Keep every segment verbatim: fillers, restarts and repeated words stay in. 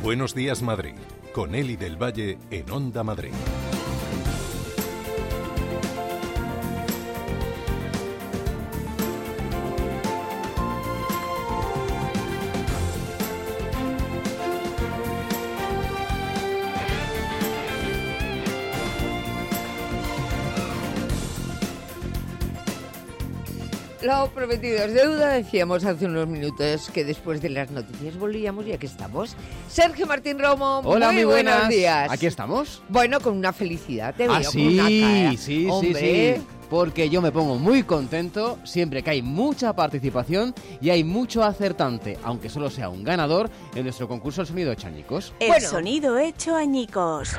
Buenos días, Madrid, con Eli del Valle en Onda Madrid. Lo prometido es deuda, decíamos hace unos minutos que después de las noticias volvíamos y aquí estamos. Sergio Martín Romo, hola, muy, muy buenas. buenos días. Aquí estamos. Bueno, con una felicidad, te veo ah, con sí, una cara. sí, Hombre. sí, sí. Porque yo me pongo muy contento siempre que hay mucha participación y hay mucho acertante, aunque solo sea un ganador, en nuestro concurso El Sonido Hecho Añicos. El bueno. Sonido Hecho Añicos.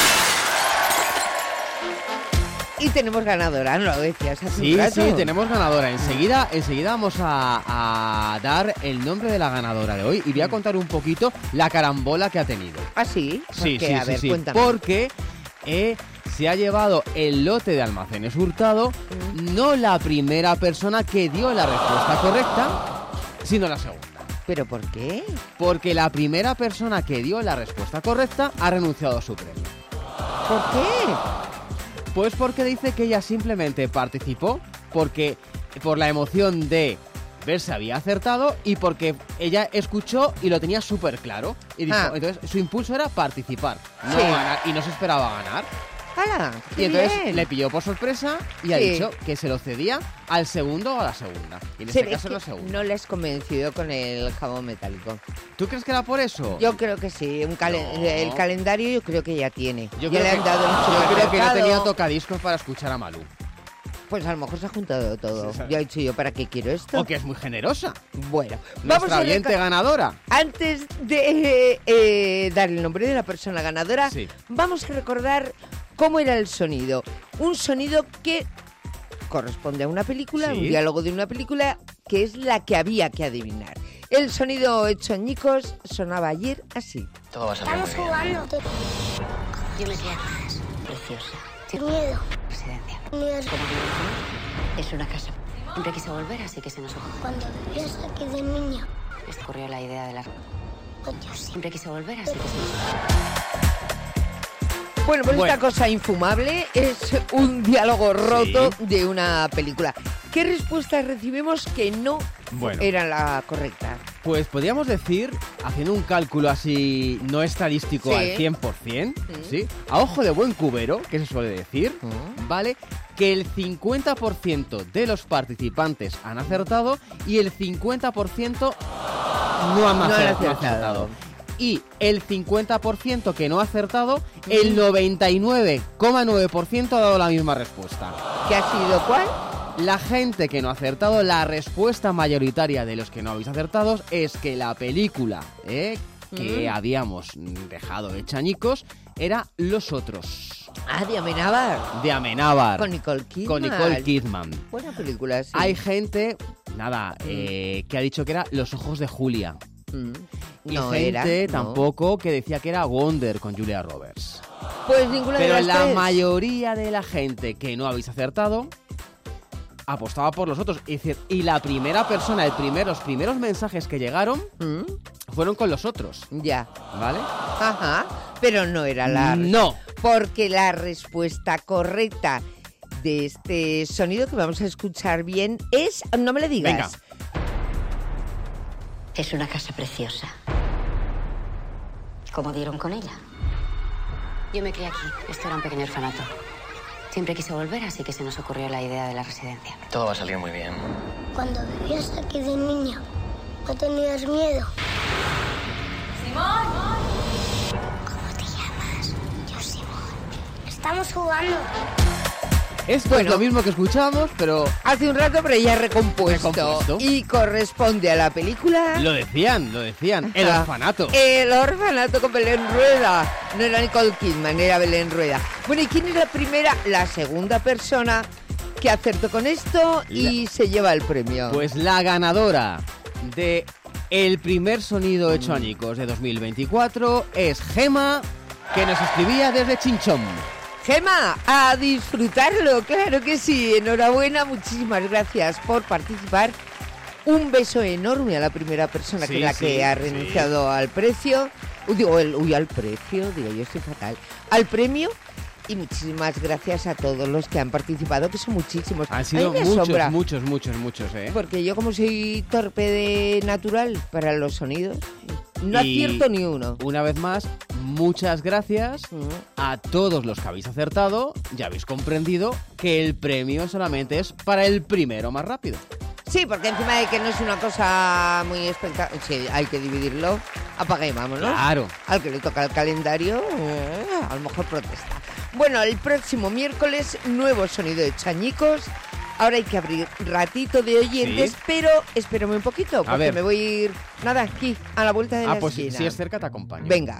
Y tenemos ganadora, ¿no lo decías hace Sí, un rato? sí, tenemos ganadora. Enseguida, enseguida vamos a, a dar el nombre de la ganadora de hoy y voy a contar un poquito la carambola que ha tenido. ¿Ah, sí? Sí, Porque, sí, a sí, ver, sí. cuéntame. Porque eh, se ha llevado el lote de Almacenes Hurtado, mm. no la primera persona que dio la respuesta correcta, sino la segunda. ¿Pero por qué? Porque la primera persona que dio la respuesta correcta ha renunciado a su premio. ¿Por qué? Pues porque dice que ella simplemente participó porque por la emoción de ver si había acertado y porque ella escuchó y lo tenía súper claro. Y dijo, ah. entonces su impulso era participar, no sí. ganar, y no se esperaba ganar. ¡Hala! Y entonces bien. le pilló por sorpresa y ha sí. dicho que se lo cedía al segundo o a la segunda. Y en Se este ve caso que la segunda. no le has convencido con el jamón metálico. ¿Tú crees que era por eso? Yo creo que sí. Un calen- No. El calendario yo creo que ya tiene. Yo ya creo le que, han dado el yo creo que no supermercado. tenía tocadiscos para escuchar a Malú. Pues a lo mejor se ha juntado todo. Sí, sí. Ya he dicho yo, ¿para qué quiero esto? O que es muy generosa. Bueno, vamos Nuestra a oyente reca- ganadora. Antes de eh, dar el nombre de la persona ganadora, Sí. vamos a recordar cómo era el sonido. Un sonido que corresponde a una película, Sí. un diálogo de una película, que es la que había que adivinar. El sonido hecho añicos sonaba ayer así. Todo va a salir muy Estamos bien. jugando. Yo me quedo preciosa. Sin miedo. Residencia. Miedo. Es una casa. Siempre quise volver, así que se nos ocurrió. Cuando vivías aquí de niña. Les ocurrió la idea de la... Pues yo sí. Siempre quise volver, así que se nos ocurrió. Bueno, pues Bueno. esta cosa infumable es un diálogo roto Sí. de una película. ¿Qué respuestas recibimos que no Bueno. eran la correcta? Pues podríamos decir, haciendo un cálculo así no estadístico Sí. al cien por ciento, Sí. ¿sí? A ojo de buen cubero, que se suele decir, Mm. ¿vale? Que el cincuenta por ciento de los participantes han acertado y el cincuenta por ciento no han, No han acer- acertado. acertado. Y el cincuenta por ciento que no ha acertado, el noventa y nueve coma nueve por ciento ha dado la misma respuesta. ¿Qué ha sido cuál? La gente que no ha acertado, la respuesta mayoritaria de los que no habéis acertado es que la película eh, que Mm. habíamos dejado hecha añicos era Los Otros, Ah, de Amenábar. de Amenábar, Con Nicole Kidman. con Nicole Kidman. Buena película, sí. Hay gente, nada, eh, que ha dicho que era Los Ojos de Julia. Mm. Y No gente era, no. tampoco que decía que era Wonder con Julia Roberts. Pues ninguna Pero de las la tres. mayoría de la gente que no habéis acertado apostaba por los otros. Es decir, y la primera persona, el primer, los primeros mensajes que llegaron Mm, fueron con los otros, Ya. ¿vale? Ajá. Pero no era la... No. Porque la respuesta correcta de este sonido que vamos a escuchar bien es... No me le digas. Venga. Es una casa preciosa. ¿Cómo dieron con ella? Yo me crié aquí. Esto era un pequeño orfanato. Siempre quise volver, así que se nos ocurrió la idea de la residencia. Todo va a salir muy bien. Cuando vivías aquí de niña. No tenías miedo. ¡Simón! ¿Cómo te llamas? Yo, Simón. Estamos jugando. Esto Bueno. es lo mismo que escuchábamos, pero Hace un rato, pero ya recompuesto. Recompuesto. Y corresponde a la película... lo decían, lo decían, el Ajá. orfanato. El orfanato con Belén Rueda. No era Nicole Kidman, era Belén Rueda. Bueno, ¿y quién es la primera, la segunda persona que acertó con esto y se lleva el premio? Pues la ganadora de el primer sonido hecho añicos de dos mil veinticuatro es Gema, que nos escribía desde Chinchón. Gema, a disfrutarlo, claro que sí. Enhorabuena, muchísimas gracias por participar. Un beso enorme a la primera persona Sí, que es la sí, que ha sí. renunciado al precio. Uy, digo, el, uy, al precio, digo, yo estoy fatal. Al premio. Y muchísimas gracias a todos los que han participado, que son muchísimos. Han sido muchos, asombra, muchos, muchos, muchos, ¿eh? Porque yo, como soy torpe de natural para los sonidos, no Y acierto ni uno. Una vez más, muchas gracias Mm. a todos los que habéis acertado. Ya habéis comprendido que el premio solamente es para el primero más rápido. Sí, porque encima de que no es una cosa muy espectacular, sí, hay que dividirlo, apaga y vámonos. Claro. Al que le toca el calendario, eh, a lo mejor protesta. Bueno, el próximo miércoles, nuevo sonido de Chañicos. Ahora hay que abrir ratito de oyentes, ¿Sí? pero espérame un poquito, porque ver. me voy a ir, nada, aquí, a la vuelta de Ah, la pues esquina. si es cerca te acompaño. Venga.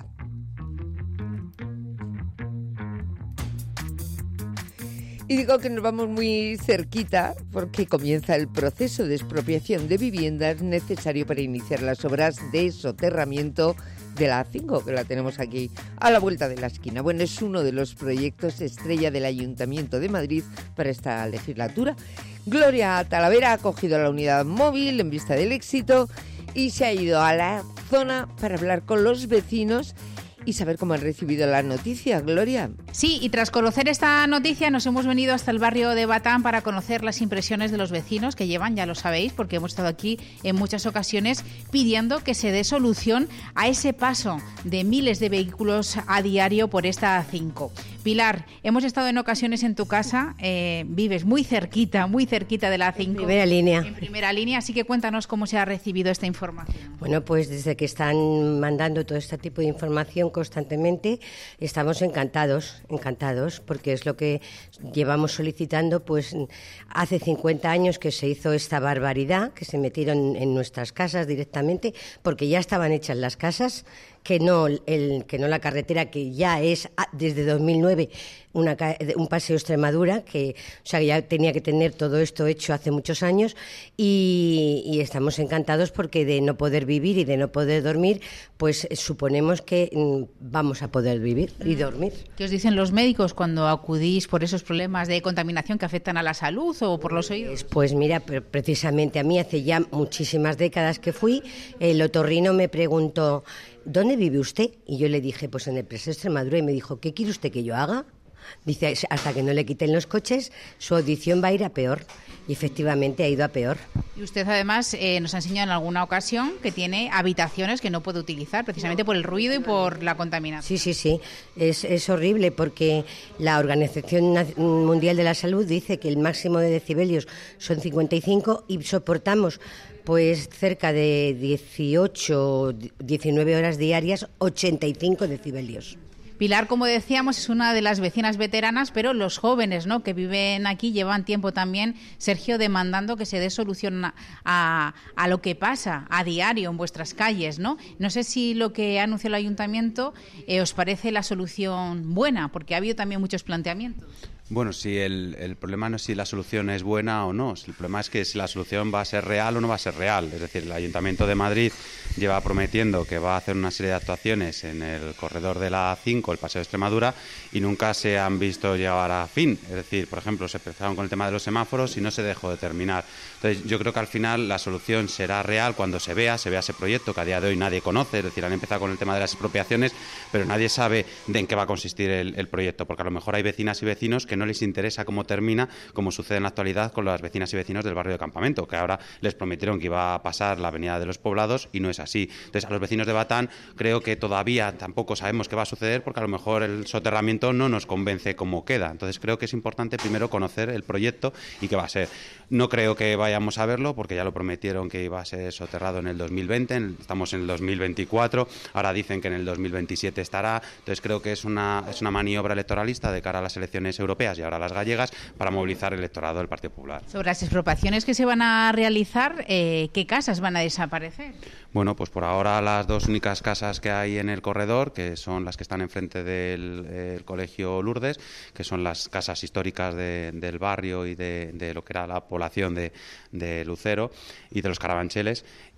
Y digo que nos vamos muy cerquita porque comienza el proceso de expropiación de viviendas necesario para iniciar las obras de soterramiento de la A cinco, que la tenemos aquí a la vuelta de la esquina. Bueno, es uno de los proyectos estrella del Ayuntamiento de Madrid para esta legislatura. Gloria Talavera ha cogido la unidad móvil en vista del éxito y se ha ido a la zona para hablar con los vecinos y saber cómo han recibido la noticia. Gloria. Sí, y tras conocer esta noticia nos hemos venido hasta el barrio de Batán para conocer las impresiones de los vecinos que llevan, ya lo sabéis, porque hemos estado aquí en muchas ocasiones pidiendo que se dé solución a ese paso de miles de vehículos a diario por esta A cinco. Pilar, hemos estado en ocasiones en tu casa, eh, vives muy cerquita, muy cerquita de la A cinco. En primera línea. En primera línea, así que cuéntanos cómo se ha recibido esta información. Bueno, pues desde que están mandando todo este tipo de información constantemente, estamos encantados, encantados, porque es lo que llevamos solicitando, pues hace cincuenta años que se hizo esta barbaridad, que se metieron en nuestras casas directamente, porque ya estaban hechas las casas, que no el que no la carretera, que ya es desde dos mil nueve una, un paseo Extremadura, que o sea, ya tenía que tener todo esto hecho hace muchos años, y, y estamos encantados porque de no poder vivir y de no poder dormir, pues suponemos que mm, vamos a poder vivir y dormir. ¿Qué os dicen los médicos cuando acudís por esos problemas de contaminación que afectan a la salud o por los oídos? Pues mira, precisamente a mí hace ya muchísimas décadas que fui, el otorrino me preguntó: ¿dónde vive usted? Y yo le dije, pues en el Paseo Extremadura, y me dijo, ¿qué quiere usted que yo haga? Dice, hasta que no le quiten los coches, su audición va a ir a peor. Y efectivamente ha ido a peor. Y usted además eh, nos ha enseñado en alguna ocasión que tiene habitaciones que no puede utilizar precisamente por el ruido y por la contaminación. Sí, sí, sí. Es, es horrible porque la Organización Mundial de la Salud dice que el máximo de decibelios son cincuenta y cinco y soportamos pues cerca de dieciocho, diecinueve horas diarias, ochenta y cinco decibelios. Pilar, como decíamos, es una de las vecinas veteranas, pero los jóvenes, ¿no?, que viven aquí llevan tiempo también, Sergio, demandando que se dé solución a, a, a lo que pasa a diario en vuestras calles, ¿no? No sé si lo que ha anunciado el ayuntamiento eh, os parece la solución buena, porque ha habido también muchos planteamientos. Bueno, si el, el problema no es si la solución es buena o no, el problema es que si la solución va a ser real o no va a ser real. Es decir, el Ayuntamiento de Madrid lleva prometiendo que va a hacer una serie de actuaciones en el corredor de la A cinco, el Paseo de Extremadura, y nunca se han visto llegar a fin. Es decir, por ejemplo, se empezaron con el tema de los semáforos y no se dejó de terminar. Entonces, yo creo que al final la solución será real cuando se vea, se vea ese proyecto que a día de hoy nadie conoce. Es decir, han empezado con el tema de las expropiaciones, pero nadie sabe de en qué va a consistir el, el proyecto, porque a lo mejor hay vecinas y vecinos que no les interesa cómo termina, como sucede en la actualidad con las vecinas y vecinos del barrio de Campamento, que ahora les prometieron que iba a pasar la avenida de los Poblados y no es así. Entonces, a los vecinos de Batán creo que todavía tampoco sabemos qué va a suceder, porque a lo mejor el soterramiento no nos convence cómo queda. Entonces, creo que es importante primero conocer el proyecto y qué va a ser. No creo que vayamos a verlo, porque ya lo prometieron que iba a ser soterrado en el dos mil veinte, estamos en el dos mil veinticuatro, ahora dicen que en el dos mil veintisiete estará. Entonces, creo que es una, es una maniobra electoralista de cara a las elecciones europeas y ahora a las gallegas, para movilizar el electorado del Partido Popular. Sobre las expropiaciones que se van a realizar, eh, ¿qué casas van a desaparecer? Bueno, pues por ahora las dos únicas casas que hay en el corredor, que son las que están enfrente del el Colegio Lourdes, que son las casas históricas de, del barrio y de, de lo que era la población de, de Lucero y de los Carabancheles.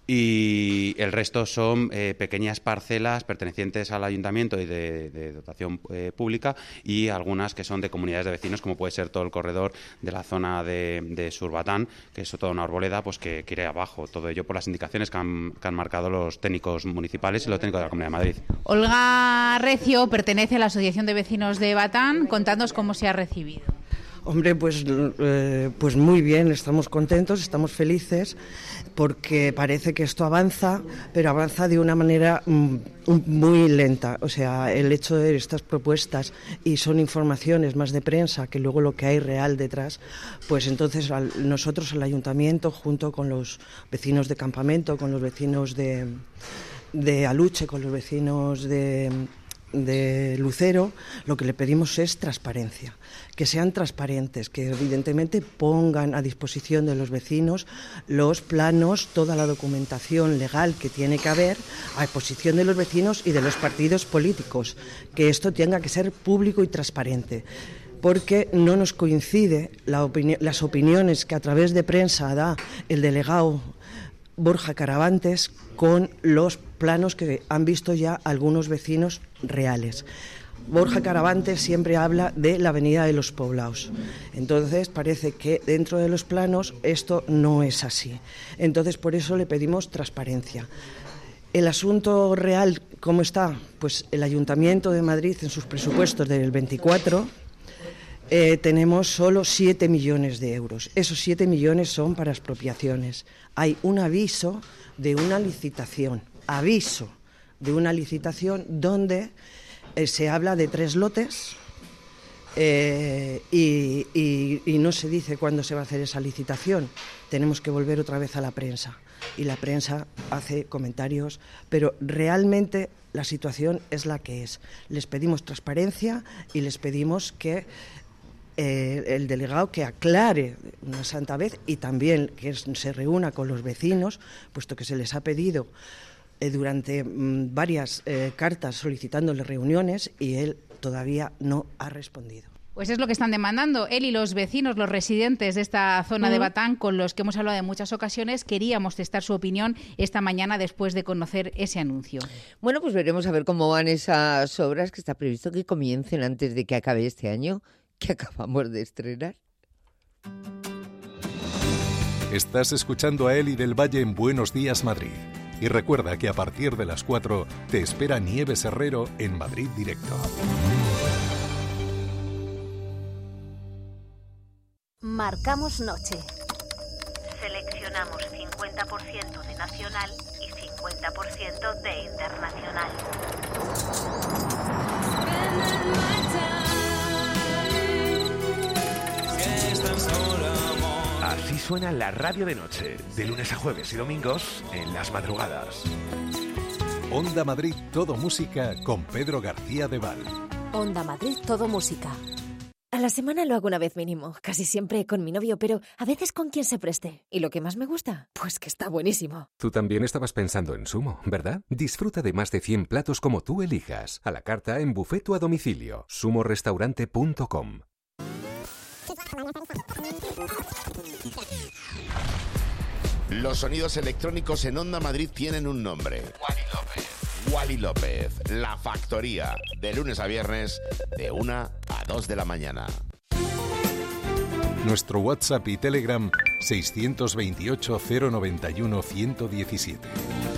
y el resto son eh, pequeñas parcelas pertenecientes al ayuntamiento y de, de dotación eh, pública, y algunas que son de comunidades de vecinos, como puede ser todo el corredor de la zona de, de Surbatán, que es toda una arboleda pues que, que iré abajo. Todo ello por las indicaciones que han, que han marcado los técnicos municipales y los técnicos de la Comunidad de Madrid. Olga Recio pertenece a la Asociación de Vecinos de Batán. Contadnos cómo se ha recibido. Hombre, pues, eh, pues muy bien, estamos contentos, estamos felices, porque parece que esto avanza, pero avanza de una manera mm, muy lenta. O sea, el hecho de estas propuestas, y son informaciones más de prensa que luego lo que hay real detrás, pues entonces al, nosotros, el ayuntamiento, junto con los vecinos de Campamento, con los vecinos de, de Aluche, con los vecinos de... de Lucero, lo que le pedimos es transparencia, que sean transparentes, que evidentemente pongan a disposición de los vecinos los planos, toda la documentación legal que tiene que haber a disposición de los vecinos y de los partidos políticos, que esto tenga que ser público y transparente, porque no nos coincide la opini- las opiniones que a través de prensa da el delegado Borja Caravantes con los planos que han visto ya algunos vecinos reales. Borja Caravantes siempre habla de la Avenida de los Poblaos. Entonces parece que dentro de los planos esto no es así. Entonces por eso le pedimos transparencia. El asunto real, ¿cómo está? Pues el Ayuntamiento de Madrid, en sus presupuestos del veinticuatro, eh, tenemos solo siete millones de euros. Esos siete millones son para expropiaciones. Hay un aviso de una licitación, aviso de una licitación donde eh, se habla de tres lotes eh, y, y, y no se dice cuándo se va a hacer esa licitación. Tenemos que volver otra vez a la prensa y la prensa hace comentarios, pero realmente la situación es la que es. Les pedimos transparencia y les pedimos que Eh, el delegado que aclare una santa vez, y también que se reúna con los vecinos, puesto que se les ha pedido eh, durante mm, varias eh, cartas solicitándole reuniones y él todavía no ha respondido. Pues es lo que están demandando él y los vecinos, los residentes de esta zona uh-huh. de Batán, con los que hemos hablado en muchas ocasiones. Queríamos testar su opinión esta mañana después de conocer ese anuncio. Bueno, pues veremos a ver cómo van esas obras, que está previsto que comiencen antes de que acabe este año, que acabamos de estrenar. Estás escuchando a Eli del Valle en Buenos Días Madrid. Y recuerda que a partir de las cuatro te espera Nieves Herrero en Madrid Directo. Marcamos noche. Seleccionamos cincuenta por ciento de nacional y cincuenta por ciento de internacional. Así suena la radio de noche, de lunes a jueves y domingos en las madrugadas. Onda Madrid, todo música con Pedro García de Val. Onda Madrid, todo música. A la semana lo hago una vez mínimo, casi siempre con mi novio, pero a veces con quien se preste. ¿Y lo que más me gusta? Pues que está buenísimo. Tú también estabas pensando en Sumo, ¿verdad? Disfruta de más de cien platos como tú elijas, a la carta, en buffet o a domicilio. sumo restaurante punto com. Los sonidos electrónicos en Onda Madrid tienen un nombre. Wally López. Wally López, La Factoría, de lunes a viernes, de una a dos de la mañana. Nuestro WhatsApp y Telegram seiscientos veintiocho, cero noventa y uno, ciento diecisiete.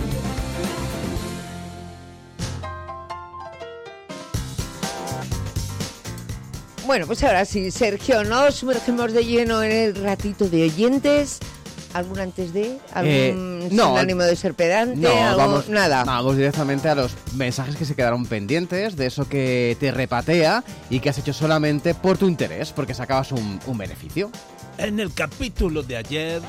Bueno, pues ahora sí, Sergio, nos sumergimos de lleno en el ratito de oyentes. ¿Algún antes de? ¿Algún eh, no, sinónimo de ser pedante? No, ¿Algo? Vamos, nada. Vamos directamente a los mensajes que se quedaron pendientes, de eso que te repatea y que has hecho solamente por tu interés, porque sacabas un, un beneficio. En el capítulo de ayer...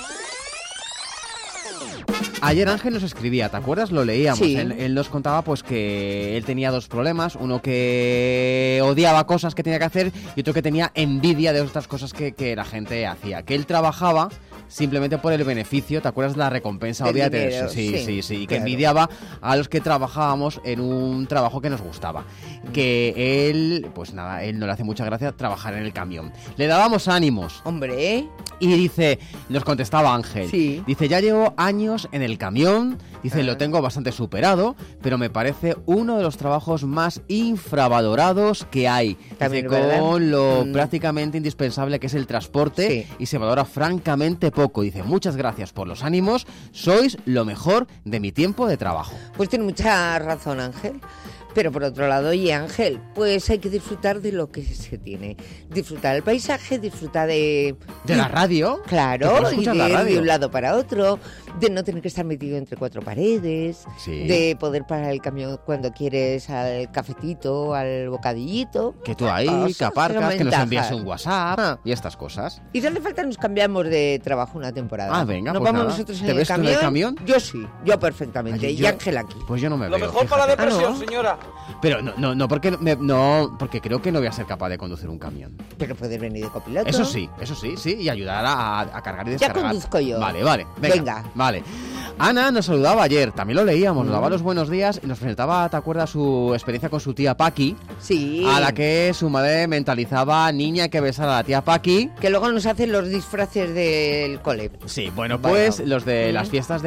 Ayer Ángel nos escribía, ¿te acuerdas? Lo leíamos. Sí. Él, él nos contaba pues que él tenía dos problemas. Uno que odiaba cosas que tenía que hacer y otro que tenía envidia de otras cosas que, que la gente hacía. Que él trabajaba simplemente por el beneficio, ¿te acuerdas de la recompensa? Del dinero, sí, sí, sí, sí. Y que claro. envidiaba a los que trabajábamos en un trabajo que nos gustaba. Que él, pues nada, él no le hace mucha gracia trabajar en el camión. Le dábamos ánimos. Hombre. Y dice, nos contestaba Ángel, sí. dice, ya llevo años en el el camión, dice, Ah. lo tengo bastante superado, pero me parece uno de los trabajos más infravalorados que hay. También Dice, es verdad. con lo Mm. prácticamente indispensable que es el transporte Sí. y se valora francamente poco. Dice, muchas gracias por los ánimos, sois lo mejor de mi tiempo de trabajo. Pues tiene mucha razón, Ángel. Pero por otro lado, oye, Ángel, pues hay que disfrutar de lo que se tiene. Disfrutar del paisaje, disfrutar de... ¿De la radio? Claro, ¿Te puedes y escuchar de la ir radio? de un lado para otro, de no tener que estar metido entre cuatro paredes, Sí. de poder parar el camión cuando quieres al cafetito, al bocadillito. Que tú ahí, Cosas, que aparcas, son que nos ventajas. envías un WhatsApp Ah. y estas cosas. Y si hace falta nos cambiamos de trabajo una temporada. Ah, venga, Nos pues vamos nada. nosotros en ¿Te el ves tú en camión. el camión? Yo sí, yo perfectamente. Ay, y yo- Ángel aquí. Pues yo no me Lo veo. mejor para la fíjate. depresión, Ah, ¿no? señora. Pero no, no, no, porque, me- no, porque creo que no voy a ser capaz de conducir un camión. Pero puedes venir de copiloto. Eso sí, eso sí, sí, y ayudar a, a cargar y Ya descargar. conduzco yo. Vale, vale, venga, Venga. Vale. Ana nos saludaba ayer, también lo leíamos, nos Mm. daba los buenos días y nos presentaba, ¿te acuerdas, su experiencia con su tía Paqui? Sí. A la que su madre mentalizaba, niña, que besar a la tía Paqui. Que luego nos hacen los disfraces del cole. Sí, bueno, Vaya. pues los de Mm. las fiestas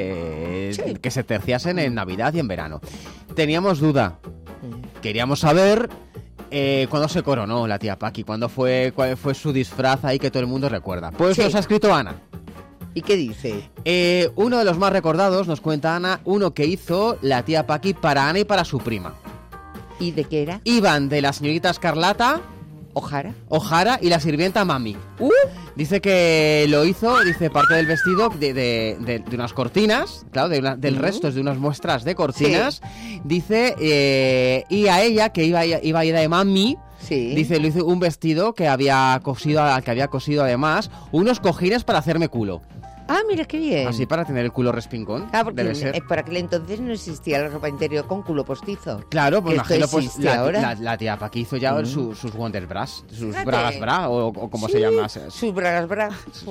de Sí. que se terciasen en Navidad y en verano. Teníamos duda. Mm. Queríamos saber eh, cuándo se coronó la tía Paqui, cuándo fue, cuál fue su disfraz ahí que todo el mundo recuerda. Pues Sí. nos ha escrito Ana. ¿Y qué dice? Eh, uno de los más recordados, nos cuenta Ana, uno que hizo la tía Paqui para Ana y para su prima. ¿Y de qué era? Iban de la señorita Escarlata, ¿Ojara? Ojara y la sirvienta Mami. Uh, Dice que lo hizo, dice, parte del vestido de, de- de- de unas cortinas, claro, de una- del Mm. resto de unas muestras de cortinas. Dice, eh, y a ella, que iba, iba a ir de Mami, sí. dice, le hizo un vestido que había cosido, al que había cosido además, unos cojines para hacerme culo. Ah, mira qué bien. Así para tener el culo respingón. Ah, porque Debe ser. eh, por aquel entonces no existía la ropa interior con culo postizo. Claro, pues que esto imagino, pues existe la, ahora. la- la tía Paqui hizo ya Mm. su- sus Wonder Bras, sus Fíjate. bragas bra, o, o como Sí, se llama. Sus bragas bra.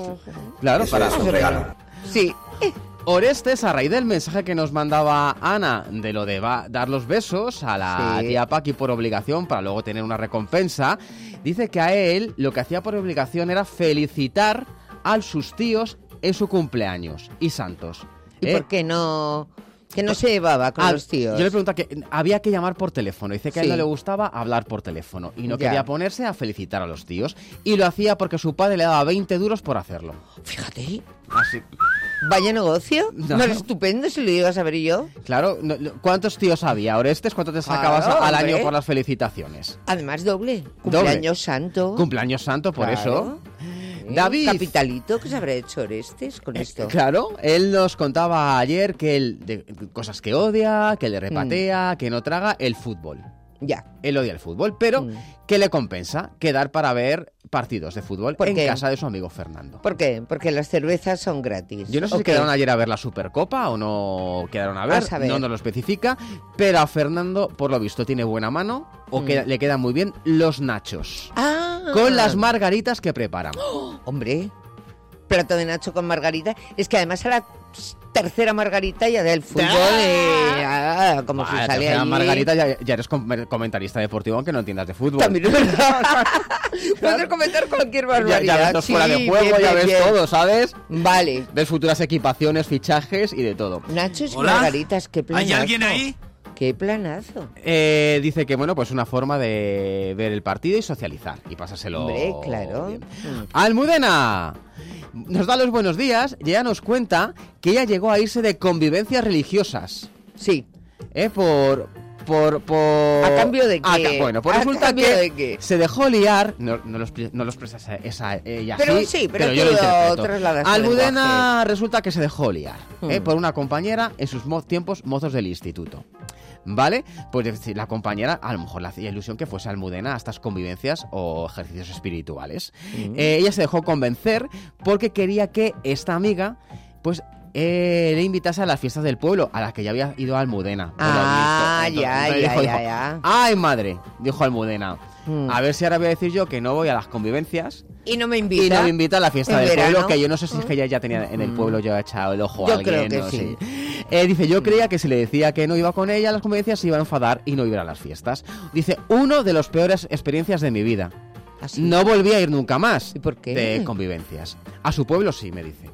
Claro, Eso para es un regalo. Sí. Orestes, a raíz del mensaje que nos mandaba Ana de lo de va- dar los besos a la Sí. tía Paqui por obligación para luego tener una recompensa, dice que a él lo que hacía por obligación era felicitar a sus tíos en su cumpleaños y santos. ¿Y ¿Eh? por qué no, que no se llevaba con Ah, los tíos? Yo le pregunto que había que llamar por teléfono. Dice que a él Sí. no le gustaba hablar por teléfono y no Ya. quería ponerse a felicitar a los tíos. Y lo hacía porque su padre le daba veinte duros por hacerlo. Fíjate. Así. Vaya negocio. No. No. Es estupendo si lo llego a saber yo. Claro, no- no- ¿cuántos tíos había? Orestes, ¿cuánto te sacabas Claro, al hombre. año por las felicitaciones? Además, doble. Cumpleaños santo. Cumpleaños santo, por Claro. eso. ¿Eh? David. Capitalito, ¿qué se habrá hecho Orestes con esto? Claro, él nos contaba ayer que él, de cosas que odia, que le Mm. repatea, que no traga, el fútbol. Ya. Él odia el fútbol, pero Mm. ¿qué le compensa? Quedar para ver partidos de fútbol ¿Por en qué? casa de su amigo Fernando. ¿Por qué? Porque las cervezas son gratis. Yo no sé ¿O si qué? quedaron ayer a ver la Supercopa o no quedaron a ver, A saber. no nos lo especifica, pero a Fernando, por lo visto, tiene buena mano o Mm. queda- le quedan muy bien los nachos. Ah. Con las margaritas que preparan. Hombre, plato de nacho con margarita. Es que además a la tercera margarita ya del fútbol, eh, ah, como si Ah, sale tercera ahí. Margarita, ya, ya eres com- comentarista deportivo aunque no entiendas de fútbol. También es verdad. Puedes comentar cualquier Ya, barbaridad. ya ves los Sí, fuera de juego, bien, ya bien, ves bien. todo, ¿sabes? Vale. Ves futuras equipaciones, fichajes y de todo. Nachos y Hola. margaritas, qué planazo. ¿Hay alguien ahí? Qué planazo. Eh, dice que, bueno, pues una forma de ver el partido y socializar y pasárselo Hombre, claro. bien. Mm. Almudena nos da los buenos días y ella nos cuenta que ella llegó a irse de convivencias religiosas. Sí. ¿Eh? Por... Por, por... ¿A cambio de qué? Ah, ca- bueno, pues ¿A resulta cambio que de qué? se dejó liar, no, no lo, expre- no lo expresa esa, esa- ella Pero así, sí, pero yo tú lo lo interpreto. trasladas al Almudena resulta que se dejó liar ¿eh? Hmm. por una compañera en sus mo- tiempos mozos del instituto. ¿Vale? Pues es decir, la compañera a lo mejor le hacía ilusión que fuese Almudena a estas convivencias o ejercicios espirituales. Mm. Eh, ella se dejó convencer porque quería que esta amiga, pues, eh, le invitase a las fiestas del pueblo, a las que ya había ido Almudena. por lo Ah, visto. ya, Entonces ya, dijo, ya, dijo, ya. ¡ay, madre! Dijo Almudena. Mm. A ver si ahora voy a decir yo que no voy a las convivencias Y no me invita. y no me invita a la fiesta en del verano. pueblo, que yo no sé si es que ella ya tenía en el pueblo ya echado el ojo Yo a alguien. creo que no sí. sé. Eh, dice, yo creía que si le decía que no iba con ella a las convivencias se iba a enfadar y no iba a ir a las fiestas. Dice, uno de las peores experiencias de mi vida. ¿Ah, sí? No volví a ir nunca más ¿Y por qué? de convivencias. A su pueblo sí, me dice.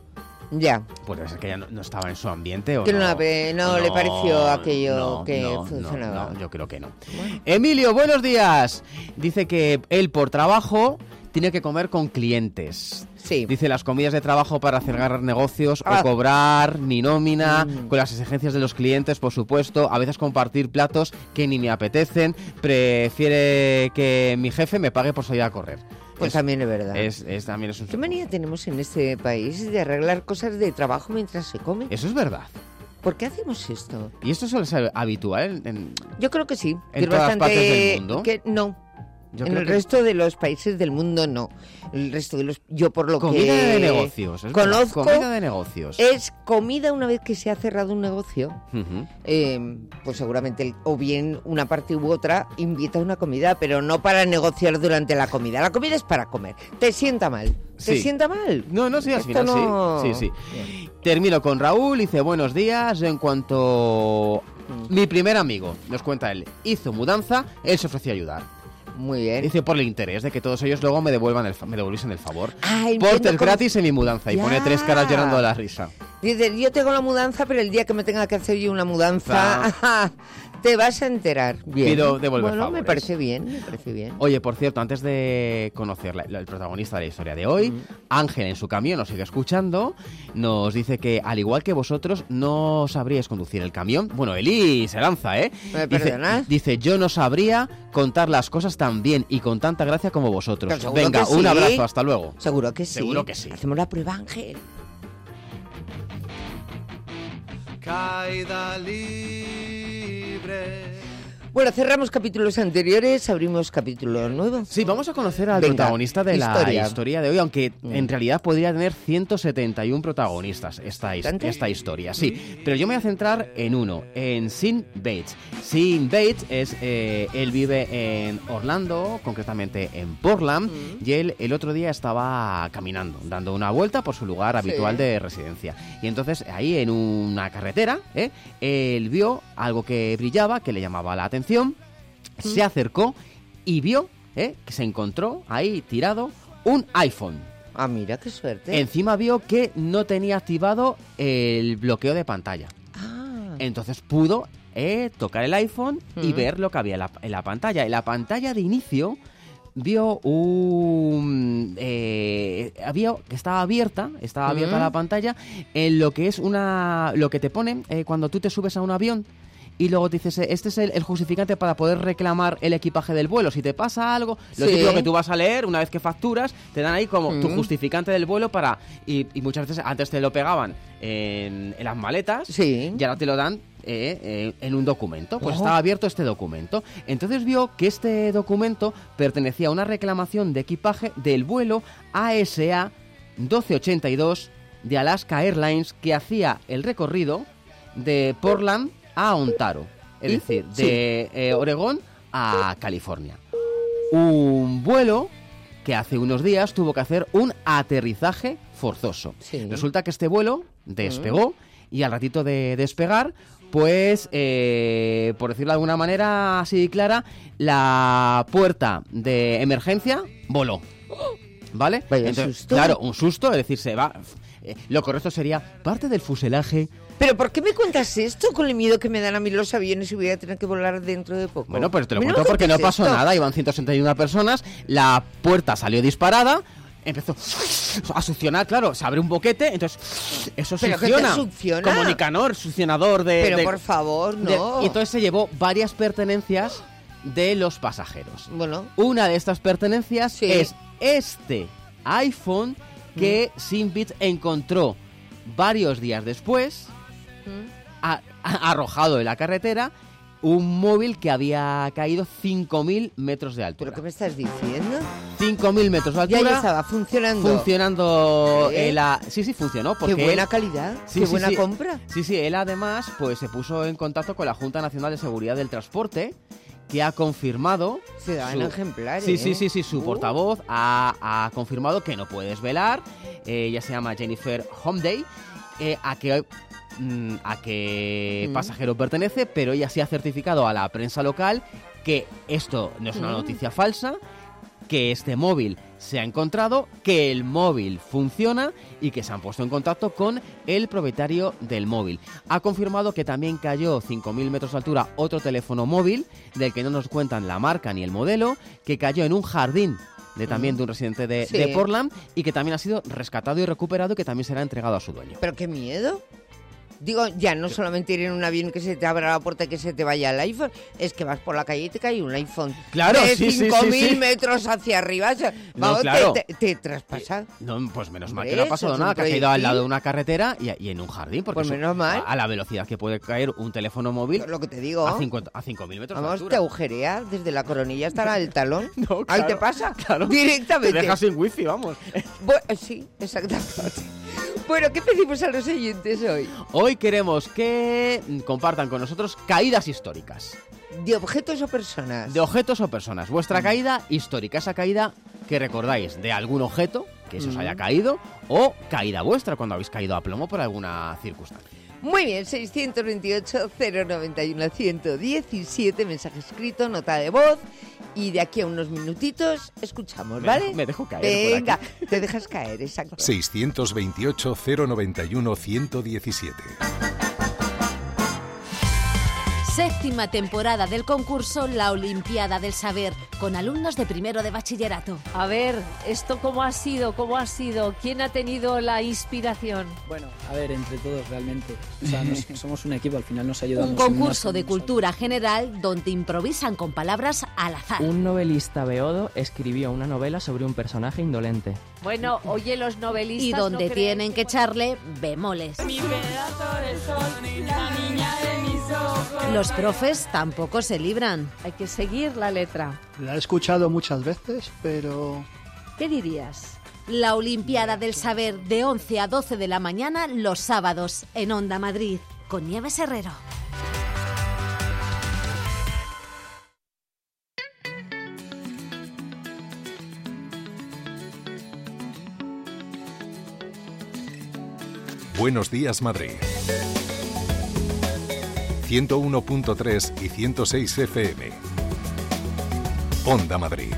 Ya. Pues debe ser que ya no, no estaba en su ambiente o Que no, no, la- no o le pareció aquello no, que no, funcionaba. No, no, yo creo que no. Emilio, buenos días. Dice que él por trabajo tiene que comer con clientes. Sí. Dice las comidas de trabajo para cerrar negocios Ah. o cobrar, ni nómina, Mm. con las exigencias de los clientes, por supuesto. A veces compartir platos que ni me apetecen. Prefiere que mi jefe me pague por salir a correr. Pues Es- también es verdad. Es, es- también es un... ¿Qué manía tenemos en este país de arreglar cosas de trabajo mientras se come? Eso es verdad. ¿Por qué hacemos esto? ¿Y esto suele ser habitual en, en- Yo creo que sí. ¿En que es todas bastante partes del mundo? que no. Yo en creo el que- resto de los países del mundo no. El resto de los yo por lo Comida que de negocios, es verdad, conozco comida de negocios. es comida una vez que se ha cerrado un negocio. Ujú. eh, pues seguramente el- o bien una parte u otra invita a una comida, pero no para negociar durante la comida. La comida es para comer. Te sienta mal. ¿Te Sí. sienta mal? No, no, sí, al Esto final no- sí. Sí, sí. Termino con Raúl, dice buenos días. En cuanto mi primer amigo, nos cuenta él, hizo mudanza, él se ofreció a ayudar. Muy bien. Dice por el interés de que todos ellos luego me devuelvan el fa- me devolviesen el favor. Ah, entiendo Portes cómo- gratis en mi mudanza. Y Ya. pone tres caras llorando de la risa. Dice, yo tengo la mudanza, pero el día que me tenga que hacer yo una mudanza, te vas a enterar. Bien. Pido devolver Bueno, me favores. parece bien, me parece bien. Oye, por cierto, antes de conocer la- la- el protagonista de la historia de hoy, Ángel en su camión nos sigue escuchando, nos dice que al igual que vosotros no sabríais conducir el camión. Bueno, Eli se lanza, ¿eh? ¿Me Dice, perdonas? dice, yo no sabría contar las cosas tan bien y con tanta gracia como vosotros. Pero seguro Venga, que un sí. abrazo, hasta luego. Seguro que sí. Seguro que sí. Hacemos la prueba, Ángel. Caída libre. Bueno, cerramos capítulos anteriores, abrimos capítulo nuevo. Sí, vamos a conocer al Venga, protagonista de la historia. historia de hoy, aunque Mm. en realidad podría tener ciento setenta y uno protagonistas esta, his- ¿Tanto? esta historia. Sí, pero yo me voy a centrar en uno, en Sin Bates. Sin Bates es, eh, él vive en Orlando, concretamente en Portland, Mm. y él el otro día estaba caminando, dando una vuelta por su lugar Sí. habitual de residencia. Y entonces ahí en una carretera, ¿eh? él vio algo que brillaba, que le llamaba la atención, se acercó y vio ¿eh? que se encontró ahí tirado un iPhone. Ah, mira, qué suerte. Encima vio que no tenía activado el bloqueo de pantalla. Ah. Entonces pudo eh, tocar el iPhone y Mm. ver lo que había en la, en la pantalla. En la pantalla de inicio vio un... Eh, había, que estaba abierta, estaba abierta Mm. la pantalla en lo que es una... Lo que te pone eh, cuando tú te subes a un avión y luego te dices, eh, este es el, el justificante para poder reclamar el equipaje del vuelo. Si te pasa algo, lo Sí. típico que tú vas a leer, una vez que facturas, te dan ahí como tu Mm. justificante del vuelo para... Y, y muchas veces antes te lo pegaban en, en las maletas Sí. y ahora te lo dan eh, eh, en un documento. Pues Ojo. estaba abierto este documento. Entonces vio que este documento pertenecía a una reclamación de equipaje del vuelo A S A doce ochenta y dos de Alaska Airlines que hacía el recorrido de Portland a Ontario, es ¿Y? decir, de eh, Oregón a California. Un vuelo que hace unos días tuvo que hacer un aterrizaje forzoso. Sí. Resulta que este vuelo despegó y al ratito de despegar, pues, eh, por decirlo de alguna manera así clara, la puerta de emergencia voló. ¿Vale? Vaya susto. Claro, un susto, es decir, se va... eh, lo correcto sería parte del fuselaje. ¿Pero por qué me cuentas esto con el miedo que me dan a mí los aviones y voy a tener que volar dentro de poco? Bueno, pues te lo A mí cuento me porque no cuentes pasó esto. nada, iban ciento sesenta y una personas, la puerta salió disparada, empezó a succionar, claro, se abre un boquete, entonces eso ¿Pero qué te succiona. succiona? Como Nicanor, succionador de... Pero de- por favor, de- no. y entonces se llevó varias pertenencias de los pasajeros. Bueno. Una de estas pertenencias Sí. es este iPhone que Mm. Sinbit encontró varios días después, a- a- arrojado de la carretera, un móvil que había caído cinco mil metros de altura. ¿Pero qué me estás diciendo? cinco mil metros de Ya, altura. ya estaba funcionando. Funcionando ¿Eh? eh, la... Sí, sí, funcionó. Porque Qué buena él- calidad, Sí, qué sí, buena sí. compra. Sí, sí, él además pues se puso en contacto con la Junta Nacional de Seguridad del Transporte, que ha confirmado... Ciudadano ejemplar, Sí, ¿eh? sí, sí, sí, su Uh. portavoz ha, ha confirmado que no puede desvelar. Eh, ella se llama Jennifer Homday, eh, a que... mm, a qué Mm. pasajero pertenece, pero ella sí ha certificado a la prensa local que esto no es una Mm. noticia falsa, que este móvil se ha encontrado que el móvil funciona y que se han puesto en contacto con el propietario del móvil. Ha confirmado que también cayó cinco mil metros de altura otro teléfono móvil, del que no nos cuentan la marca ni el modelo, que cayó en un jardín de también de un residente de, Sí. de Portland y que también ha sido rescatado y recuperado y que también será entregado a su dueño. Pero qué miedo. Digo, ya no solamente ir en un avión que se te abra la puerta y que se te vaya el iPhone, es que vas por la calle y te cae un iPhone Claro, de sí, sí, cinco mil sí, sí. metros hacia arriba. O sea, No, vamos, claro. te, te, te traspasa. No, pues menos mal Hombre, que no ha eso pasado es nada, un que ha caído al lado de proyectil. una carretera y, y en un jardín. Porque Pues eso, menos mal. A, a la velocidad que puede caer un teléfono móvil. Lo que te digo. A cinco mil metros Vamos, de te altura. agujerea desde la coronilla hasta el talón. No, Ahí claro, te pasa. claro. Directamente. Te deja sin wifi, vamos. Bueno, sí, exactamente. Bueno, ¿qué pedimos a los oyentes hoy? Hoy queremos que compartan con nosotros caídas históricas. ¿De objetos o personas? De objetos o personas. Vuestra caída histórica, esa caída que recordáis de algún objeto que se os Mm. haya caído o caída vuestra cuando habéis caído a plomo por alguna circunstancia. Muy bien, seiscientos veintiocho, cero noventa y uno, ciento diecisiete, mensaje escrito, nota de voz, y de aquí a unos minutitos escuchamos, Me ¿vale? dejo- me dejo caer por Venga, aquí. te dejas caer, exacto. seiscientos veintiocho, cero noventa y uno, ciento diecisiete. Séptima temporada del concurso La Olimpiada del Saber, con alumnos de primero de bachillerato. A ver, ¿esto cómo ha sido? ¿Cómo ha sido? ¿Quién ha tenido la inspiración? Bueno, a ver, entre todos realmente. O sea, nos- somos un equipo, al final nos ayudamos. Un en unas concurso con de otras. cultura general donde improvisan con palabras al azar. Un novelista beodo escribió una novela sobre un personaje indolente. Bueno, oye, los novelistas Y donde no creen tienen que echarle bemoles. Mi pedazo de sol, la niña de mis ojos. Los profes tampoco se libran. Hay que seguir la letra. La he escuchado muchas veces, pero ¿Qué dirías? La Olimpiada del Saber de once a doce de la mañana los sábados en Onda Madrid con Nieves Herrero. Buenos días, Madrid. ciento uno punto tres y ciento seis F M. Onda Madrid.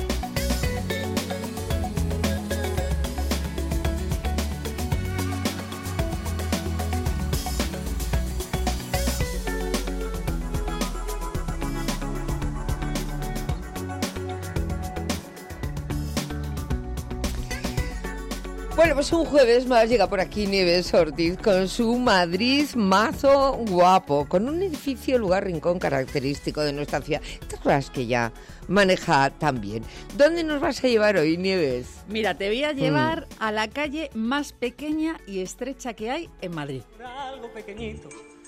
Bueno, pues un jueves más llega por aquí Nieves Ortiz con su Madrid mazo guapo, con un edificio, lugar, rincón característico de nuestra ciudad. Estas cosas que ya maneja tan bien. ¿Dónde nos vas a llevar hoy, Nieves? Mira, te voy a llevar mm. a la calle más pequeña y estrecha que hay en Madrid. Algo pequeñito.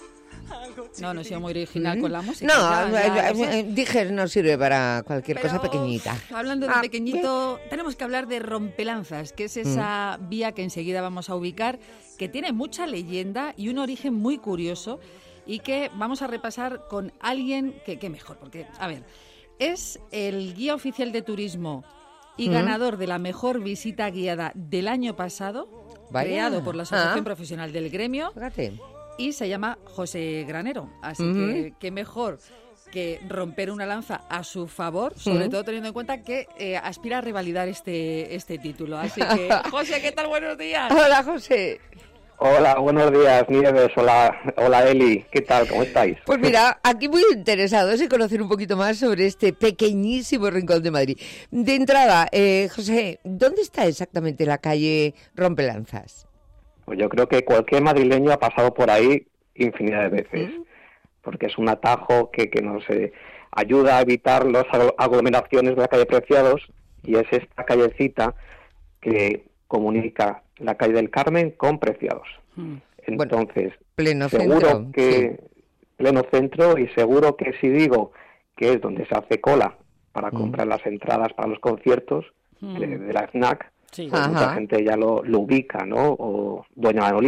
No, no he sido muy original ¿Mm? con la música. No, ya, ya, eh, eh, dije no sirve para cualquier Pero, cosa pequeñita. Hablando de Ah, pequeñito, tenemos que hablar de Rompelanzas, que es esa mm. vía que enseguida vamos a ubicar, que tiene mucha leyenda y un origen muy curioso y que vamos a repasar con alguien que, que mejor, porque, a ver, es el guía oficial de turismo y mm. ganador de la mejor visita guiada del año pasado, Vaya. creado por la Asociación ah. Profesional del Gremio. Fíjate. Y se llama José Granero, así uh-huh. que qué mejor que romper una lanza a su favor, sobre uh-huh. todo teniendo en cuenta que eh, aspira a revalidar este, este título. Así que, José, ¿qué tal? Buenos días. Hola, José. Hola, buenos días, Nieves. Hola, hola Eli. ¿Qué tal? ¿Cómo estáis? Pues mira, aquí muy interesados en conocer un poquito más sobre este pequeñísimo rincón de Madrid. De entrada, eh, José, ¿dónde está exactamente la calle Rompelanzas? Pues yo creo que cualquier madrileño ha pasado por ahí infinidad de veces, ¿Mm? porque es un atajo que, que nos eh, ayuda a evitar las aglomeraciones de la calle Preciados, y es esta callecita que comunica la calle del Carmen con Preciados. Mm. Entonces, bueno, pleno seguro centro, que sí. pleno centro, y seguro que si digo que es donde se hace cola para mm. comprar las entradas para los conciertos mm. de, de la FNAC, sí. pues mucha gente ya lo, lo ubica, ¿no? O Doña Manolita.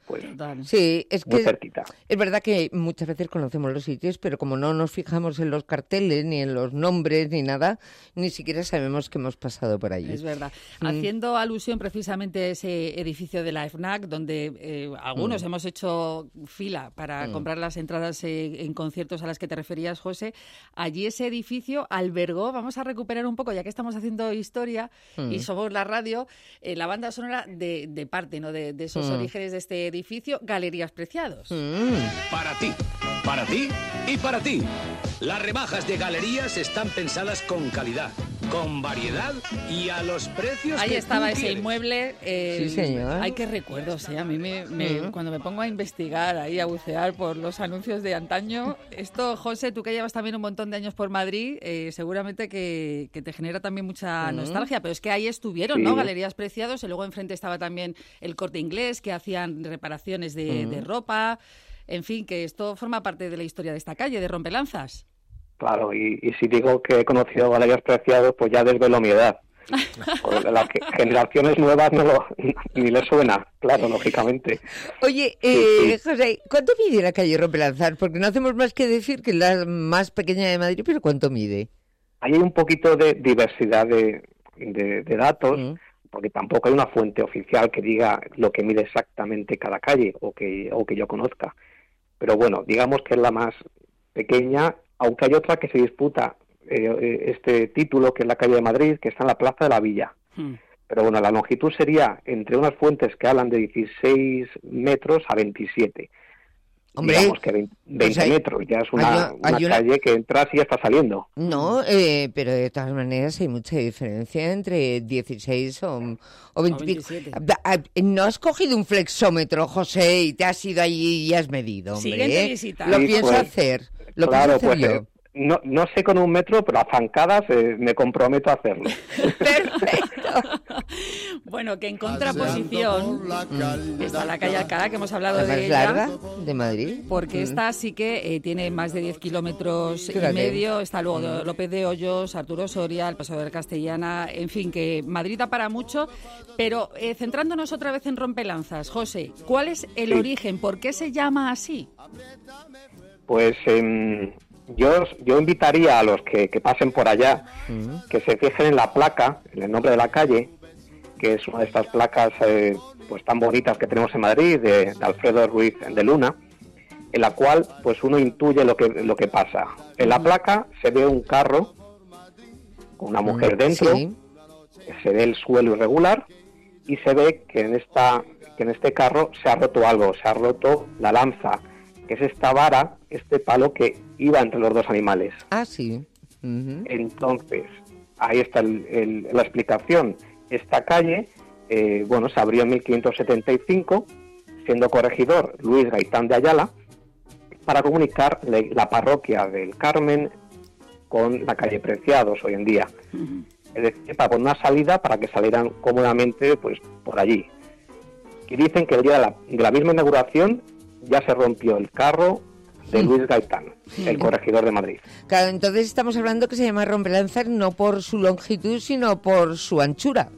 pues sí, es muy que cerquita. Es verdad que muchas veces conocemos los sitios, pero como no nos fijamos en los carteles, ni en los nombres, ni nada, ni siquiera sabemos que hemos pasado por allí. Es verdad. Mm. Haciendo alusión precisamente a ese edificio de la FNAC, donde eh, algunos Mm. hemos hecho fila para Mm. comprar las entradas eh, en conciertos a las que te referías, José, allí ese edificio albergó, vamos a recuperar un poco, ya que estamos haciendo historia Mm. y somos la radio, eh, la banda sonora de, de parte, ¿no? De, de esos Mm. orígenes de este edificio, Galerías Preciados. Para ti, para ti y para ti. Las rebajas de Galerías están pensadas con calidad, con variedad y a los precios Ahí que estaba tú ese quieres. inmueble. eh, Sí, señor. Hay que recuerdos, ¿eh? A mí me, me- Mm. cuando me pongo a investigar, ahí a bucear por los anuncios de antaño, esto, José, tú que llevas también un montón de años por Madrid, eh, seguramente que, que te genera también mucha Mm. nostalgia, pero es que ahí estuvieron, Sí. ¿no? Galerías Preciados, y luego enfrente estaba también el Corte Inglés, que hacían reparaciones de, Mm. de ropa. En fin, que esto forma parte de la historia de esta calle, de Rompelanzas. Claro, y, y si digo que he conocido Galerías Preciados, pues ya desvelo mi edad. Porque las que- generaciones nuevas no lo, ni les suena, claro, lógicamente. Oye, eh, José, ¿cuánto mide la calle Rompelanzas? Porque no hacemos más que decir que es la más pequeña de Madrid, pero ¿cuánto mide? Ahí hay un poquito de diversidad de, de- de datos, Mm. porque tampoco hay una fuente oficial que diga lo que mide exactamente cada calle o que, o que yo conozca. Pero bueno, digamos que es la más pequeña, aunque hay otra que se disputa eh, eh, este título, que es la calle de Madrid, que está en la Plaza de la Villa. Pero bueno, la longitud sería entre unas fuentes que hablan de dieciséis metros a veintisiete. Hombre, Digamos que veinte, veinte hay- metros, ya es una, hay- hay una una- calle que entras y ya está saliendo. No, eh, pero de todas maneras hay mucha diferencia entre dieciséis o, o veinte. veintisiete. Ah, No has cogido un flexómetro, José, y te has ido allí y has medido, hombre. Siguiente ¿eh? visita. Lo Sí, pienso pues, hacer, lo claro, pienso hacer pues, yo. eh, no, no sé con un metro, pero a zancadas eh, me comprometo a hacerlo. Bueno, que en contraposición está la calle Alcalá, que hemos hablado La de más ella. larga de Madrid. Porque Mm. esta sí que eh, tiene más de diez kilómetros y Fíjate. medio. Está luego de López de Hoyos, Arturo Soria, el Paso de la Castellana. En fin, que Madrid da para mucho. Pero eh, centrándonos otra vez en Rompelanzas, José, ¿cuál es el Sí. origen? ¿Por qué se llama así? Pues em, yo, yo invitaría a los que, que pasen por allá Mm. que se fijen en la placa, en el nombre de la calle, que es una de estas placas eh, pues tan bonitas que tenemos en Madrid, de, de Alfredo Ruiz de Luna, en la cual pues uno intuye lo que, lo que pasa. En la placa se ve un carro con una mujer Mm, dentro, sí. se ve el suelo irregular y se ve que en esta que en este carro se ha roto algo, se ha roto la lanza, que es esta vara, este palo que iba entre los dos animales. Ah, sí. Ujú. Entonces, ahí está el- el- la explicación. Esta calle, eh, bueno, se abrió en mil quinientos setenta y cinco, siendo corregidor Luis Gaitán de Ayala, para comunicar le- la parroquia del Carmen con la calle Preciados hoy en día. Es decir, para poner una salida para que salieran cómodamente pues por allí. Y dicen que el día de la, de la misma inauguración ya se rompió el carro de Luis Gaitán, el corregidor de Madrid. Claro, entonces estamos hablando que se llama Rompelanzas no por su longitud, sino por su anchura.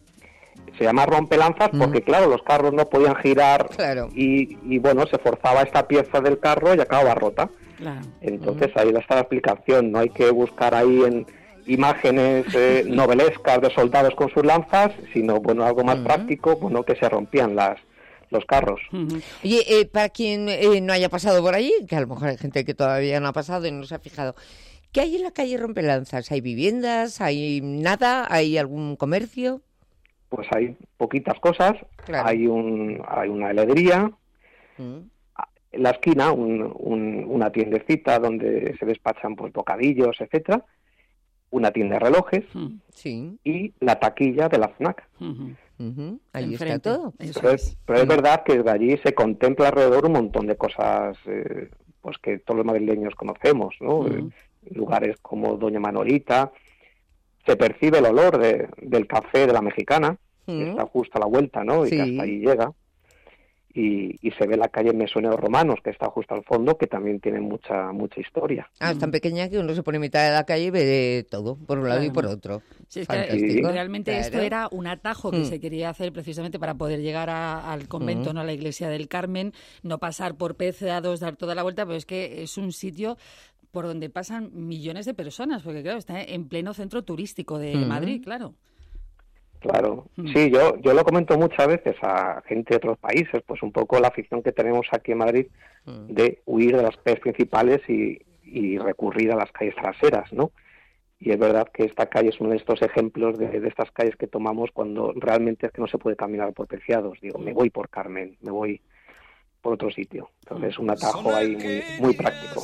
Se llama rompelanzas porque, claro, los carros no podían girar Claro. y, y, bueno, se forzaba esta pieza del carro y acababa rota. Claro. Entonces ahí está la explicación, no hay que buscar ahí en imágenes eh, novelescas de soldados con sus lanzas, sino, bueno, algo más práctico, bueno, que se rompían las los carros. Oye, eh, para quien eh, no haya pasado por allí, que a lo mejor hay gente que todavía no ha pasado y no se ha fijado, ¿qué hay en la calle Rompelanzas? ¿Hay viviendas? ¿Hay nada? ¿Hay algún comercio? Pues hay poquitas cosas, Claro. hay un hay una heladería, Mm. en la esquina un, un- una tiendecita donde se despachan pues bocadillos, etcétera, una tienda de relojes Sí. y la taquilla de la FNAC. Ujú. Ahí está Enfrente. todo. Pero es, pero es verdad que desde allí se contempla alrededor un montón de cosas eh, pues que todos los madrileños conocemos, ¿no? Eh, lugares como Doña Manolita, se percibe el olor de- del café de la Mexicana, que Mm. está justo a la vuelta, ¿no? Y que Sí. hasta ahí llega. y, y se ve la calle Mesoneo Romanos, que está justo al fondo, que también tiene mucha mucha historia. Ah, es tan pequeña que uno se pone en mitad de la calle y ve de todo, por un lado Claro. y por otro. Sí, es que Fantástico. realmente Claro. esto era un atajo que Mm. se quería hacer precisamente para poder llegar a- al convento, Mm. no a la iglesia del Carmen, no pasar por Pezados, dar toda la vuelta, pero es que es un sitio por donde pasan millones de personas, porque claro, está en pleno centro turístico de Mm. Madrid, claro. Claro, Mm. sí, yo yo lo comento muchas veces a gente de otros países, pues un poco la afición que tenemos aquí en Madrid de huir de las calles principales y, y recurrir a las calles traseras, ¿no? Y es verdad que esta calle es uno de estos ejemplos de, de estas calles que tomamos cuando realmente es que no se puede caminar por Preciados. Digo, me voy por Carmen, me voy por otro sitio. Entonces es un atajo ahí muy, muy práctico.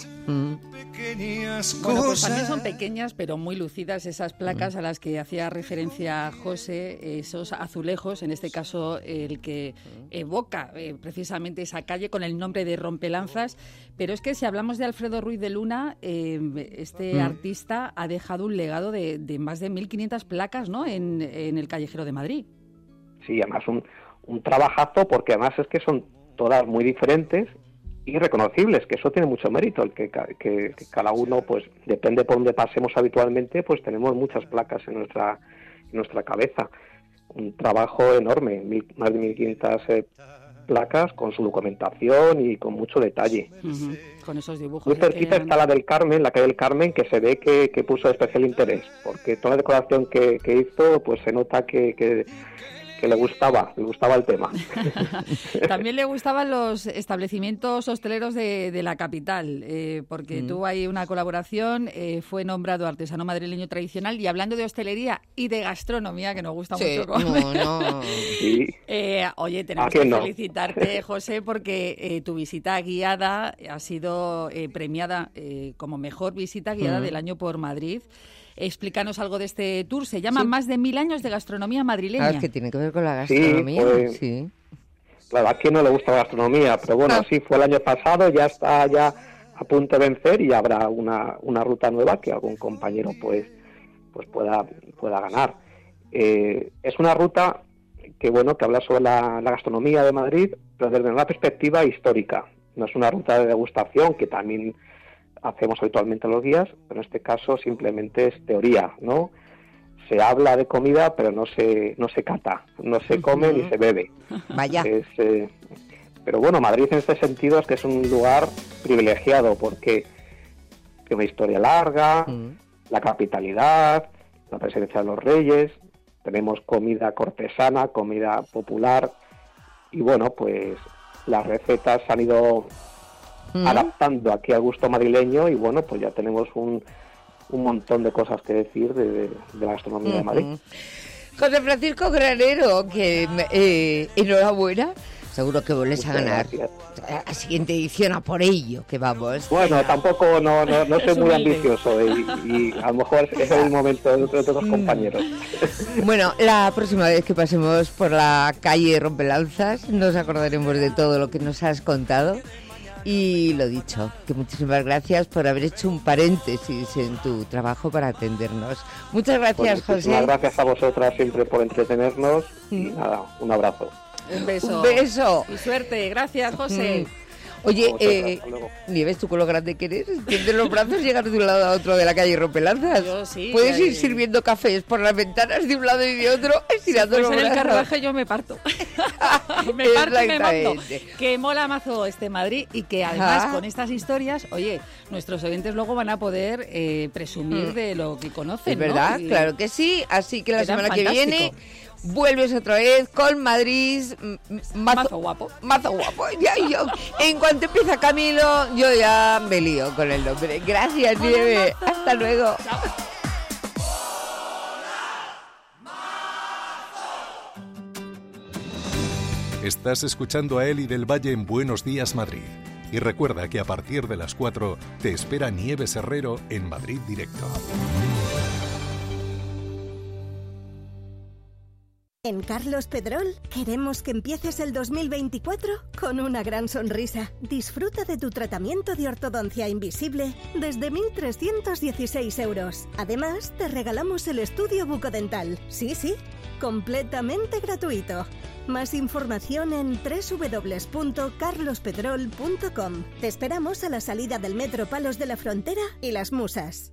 Bueno, pues también son pequeñas pero muy lucidas esas placas a las que hacía referencia José, esos azulejos, en este caso el que evoca eh, precisamente esa calle con el nombre de Rompelanzas. Pero es que si hablamos de Alfredo Ruiz de Luna, eh, este Mm. artista ha dejado un legado de, de más de mil quinientas placas, ¿no?, en, en el Callejero de Madrid. Sí, además un, un trabajazo, porque además es que son todas muy diferentes y reconocibles, que eso tiene mucho mérito, el que, ca- que, que cada uno, pues depende por donde pasemos habitualmente, pues tenemos muchas placas en nuestra en nuestra cabeza. Un trabajo enorme, mil- más de mil quinientas eh, placas con su documentación y con mucho detalle. Ujú, con esos dibujos. Muy es que cerquita eran- está la del Carmen, la calle del Carmen, que se ve que, que puso especial interés, porque toda la decoración que, que hizo, pues se nota que, que, que le gustaba, le gustaba el tema. También le gustaban los establecimientos hosteleros de, de la capital, eh, porque Mm. tuvo ahí una colaboración, eh, fue nombrado artesano madrileño tradicional, y hablando de hostelería y de gastronomía, que nos gusta Sí, mucho comer, no, no. Sí. eh, oye, tenemos ¿A quién que no? felicitarte, José, porque eh, tu visita guiada ha sido eh, premiada eh, como mejor visita guiada Mm. del año por Madrid. Explícanos algo de este tour. Se llama Sí. Más de mil años de gastronomía madrileña. Ah, es que tiene que ver con la Sí, gastronomía. pues, Sí. Claro, a quién no le gusta la gastronomía, pero bueno, Ah. sí, fue el año pasado, ya está ya a punto de vencer y habrá una, una ruta nueva que algún compañero pues pues pueda pueda ganar. Eh, es una ruta que bueno que habla sobre la, la gastronomía de Madrid, pero desde una perspectiva histórica. No es una ruta de degustación que también hacemos habitualmente los guías, pero en este caso simplemente es teoría, ¿no? Se habla de comida, pero no se no se cata, no se come ni se bebe. Vaya. Es, eh, pero bueno, Madrid en este sentido es que es un lugar privilegiado porque tiene una historia larga, la capitalidad, la presencia de los reyes, tenemos comida cortesana, comida popular y bueno, pues las recetas se han ido Mm. adaptando aquí al gusto madrileño y bueno, pues ya tenemos un, un montón de cosas que decir de, de- de la gastronomía de Madrid. Ujú. José Francisco Granero, que eh, enhorabuena. Seguro que vuelves a Muchas ganar gracias. a la siguiente edición, a por ello, que vamos. Bueno, tampoco no, no, no soy Es muy humilde. ambicioso y, y a lo mejor es el momento de otros, de otros compañeros. Bueno, la próxima vez que pasemos por la calle Rompelanzas nos acordaremos de todo lo que nos has contado. Y lo dicho, que muchísimas gracias por haber hecho un paréntesis en tu trabajo para atendernos. Muchas gracias, Pues muchísimas José. gracias a vosotras siempre por entretenernos y nada, un abrazo. Un beso. Un beso. Y suerte. Gracias, José. Mm. Oye, Muchas eh, gracias, hasta luego. Nieves, tú con lo grande que eres, tienes los brazos llegar de un lado a otro de la calle Rompelanzas. Yo sí, Puedes ya- ir sirviendo cafés por las ventanas de un lado y de otro, estirando Si los fuese en el brazos. carruaje yo me parto. me parto y me mando. Exactamente. Que mola mazo este Madrid y que además Ajá. con estas historias, oye, nuestros oyentes luego van a poder eh, presumir Mm. de lo que conocen, Es verdad, ¿no? Y- claro que sí. Así que la Queda semana que fantástico. viene vuelves otra vez con Madrid. m- m- Mazo, Mazo guapo. Mazo guapo. Ya, yo, en cuanto empieza Camilo, yo ya me lío con el nombre. Gracias, Nieve. Hasta luego. Estás escuchando a Eli del Valle en Buenos Días Madrid. Y recuerda que a partir de las cuatro te espera Nieves Herrero en Madrid Directo. En Carlos Pedrol queremos que empieces el dos mil veinticuatro con una gran sonrisa. Disfruta de tu tratamiento de ortodoncia invisible desde mil trescientos dieciséis euros. Además, te regalamos el estudio bucodental. Sí, sí, completamente gratuito. Más información en doble u doble u doble u punto carlos pedrol punto com. Te esperamos a la salida del Metro Palos de la Frontera y Las Musas.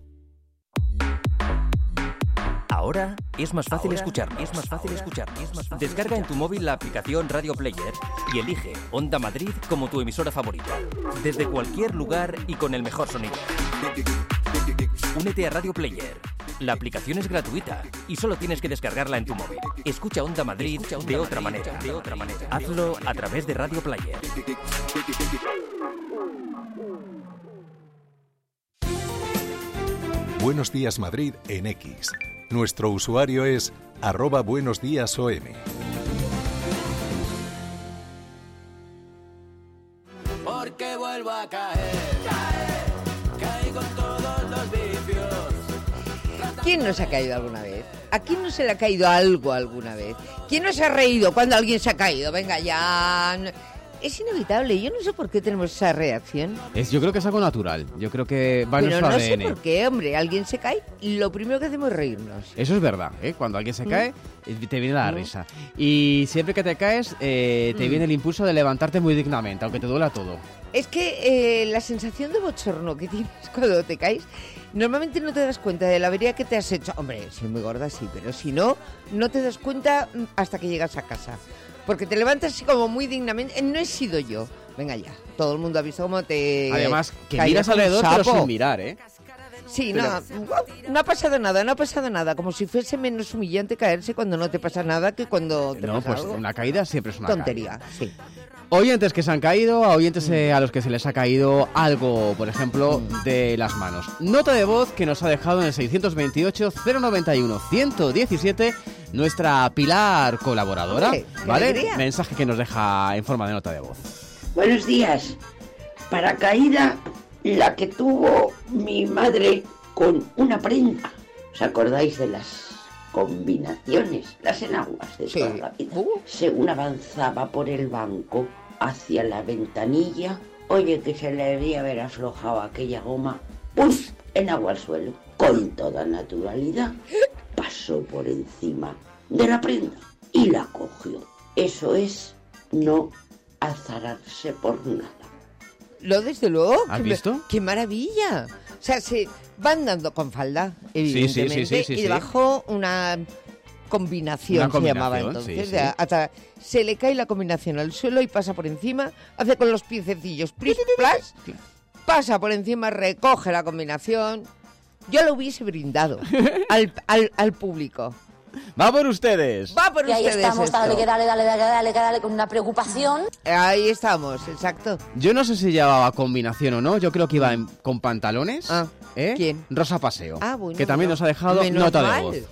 Ahora es más fácil escucharnos. Es más fácil escucharnos. Descarga en tu móvil la aplicación Radio Player y elige Onda Madrid como tu emisora favorita. Desde cualquier lugar y con el mejor sonido. Únete a Radio Player. La aplicación es gratuita y solo tienes que descargarla en tu móvil. Escucha Onda Madrid de otra manera. De otra manera. Hazlo a través de Radio Player. Buenos Días Madrid en X. Nuestro usuario es arroba buenos días O M. Porque vuelvo a caer, caer, caigo en todos los vicios. ¿Quién no se ha caído alguna vez? ¿A quién no se le ha caído algo alguna vez? ¿Quién no se ha reído cuando alguien se ha caído? Venga, ya... Es inevitable, yo no sé por qué tenemos esa reacción. Es, yo creo que es algo natural, yo creo que va en Pero nuestro no A D N. sé por qué, hombre, alguien se cae y lo primero que hacemos es reírnos. Eso es verdad, ¿eh? Cuando alguien se Mm. cae, eh, te viene la Mm. risa. Y siempre que te caes, eh, te Mm. viene el impulso de levantarte muy dignamente, aunque te duela todo. Es que eh, la sensación de bochorno que tienes cuando te caes, normalmente no te das cuenta de la avería que te has hecho. Hombre, si es muy gorda sí, pero si no, no te das cuenta hasta que llegas a casa. Porque te levantas así como muy dignamente. Eh, No he sido yo. Venga ya, todo el mundo ha visto cómo te... Además, que caías miras un alrededor, pero sapo. sin mirar, ¿eh? Sí, Pero- no, no ha pasado nada, no ha pasado nada. Como si fuese menos humillante caerse cuando no te pasa nada que cuando te No, pasa pues algo. una caída siempre es una Tontería, caída. sí. Oyentes que se han caído, a oyentes eh, a los que se les ha caído algo, por ejemplo, de las manos. Nota de voz que nos ha dejado en el seiscientos veintiocho, cero noventa y uno, ciento diecisiete nuestra Pilar colaboradora, Oye, qué ¿vale? alegría. Mensaje que nos deja en forma de nota de voz. Buenos días. Para caída, la que tuvo mi madre con una prenda. ¿Os acordáis de las combinaciones, las enaguas de toda la vida? Según avanzaba por el banco hacia la ventanilla, oye, que se le debía haber aflojado aquella goma, ¡puf! Enagua al suelo. Con toda naturalidad pasó por encima de la prenda y la cogió. Eso es no azararse por nada. Lo desde luego. ¿Has qué, visto? ¡Qué maravilla! O sea, se van dando con falda, Sí, sí, sí, evidentemente, sí, sí, y sí. debajo una combinación, Una se llamaba combinación, entonces. sí, de- sí. hasta se le cae la combinación al suelo y pasa por encima, hace con los piececillos, plis, plas, pasa por encima, recoge la combinación. Yo lo hubiese brindado al, al, al público. ¡Va por ustedes! ¡Va por Y ahí ustedes estamos, esto! dale, que dale, dale, dale, dale, que dale, con una preocupación. Ahí estamos, exacto. Yo no sé si llevaba combinación o no, yo creo que iba en- con pantalones. ¿eh? ¿Quién? Rosa Paseo. Ah, bueno, que también bueno. nos ha dejado Menos nota mal. de voz.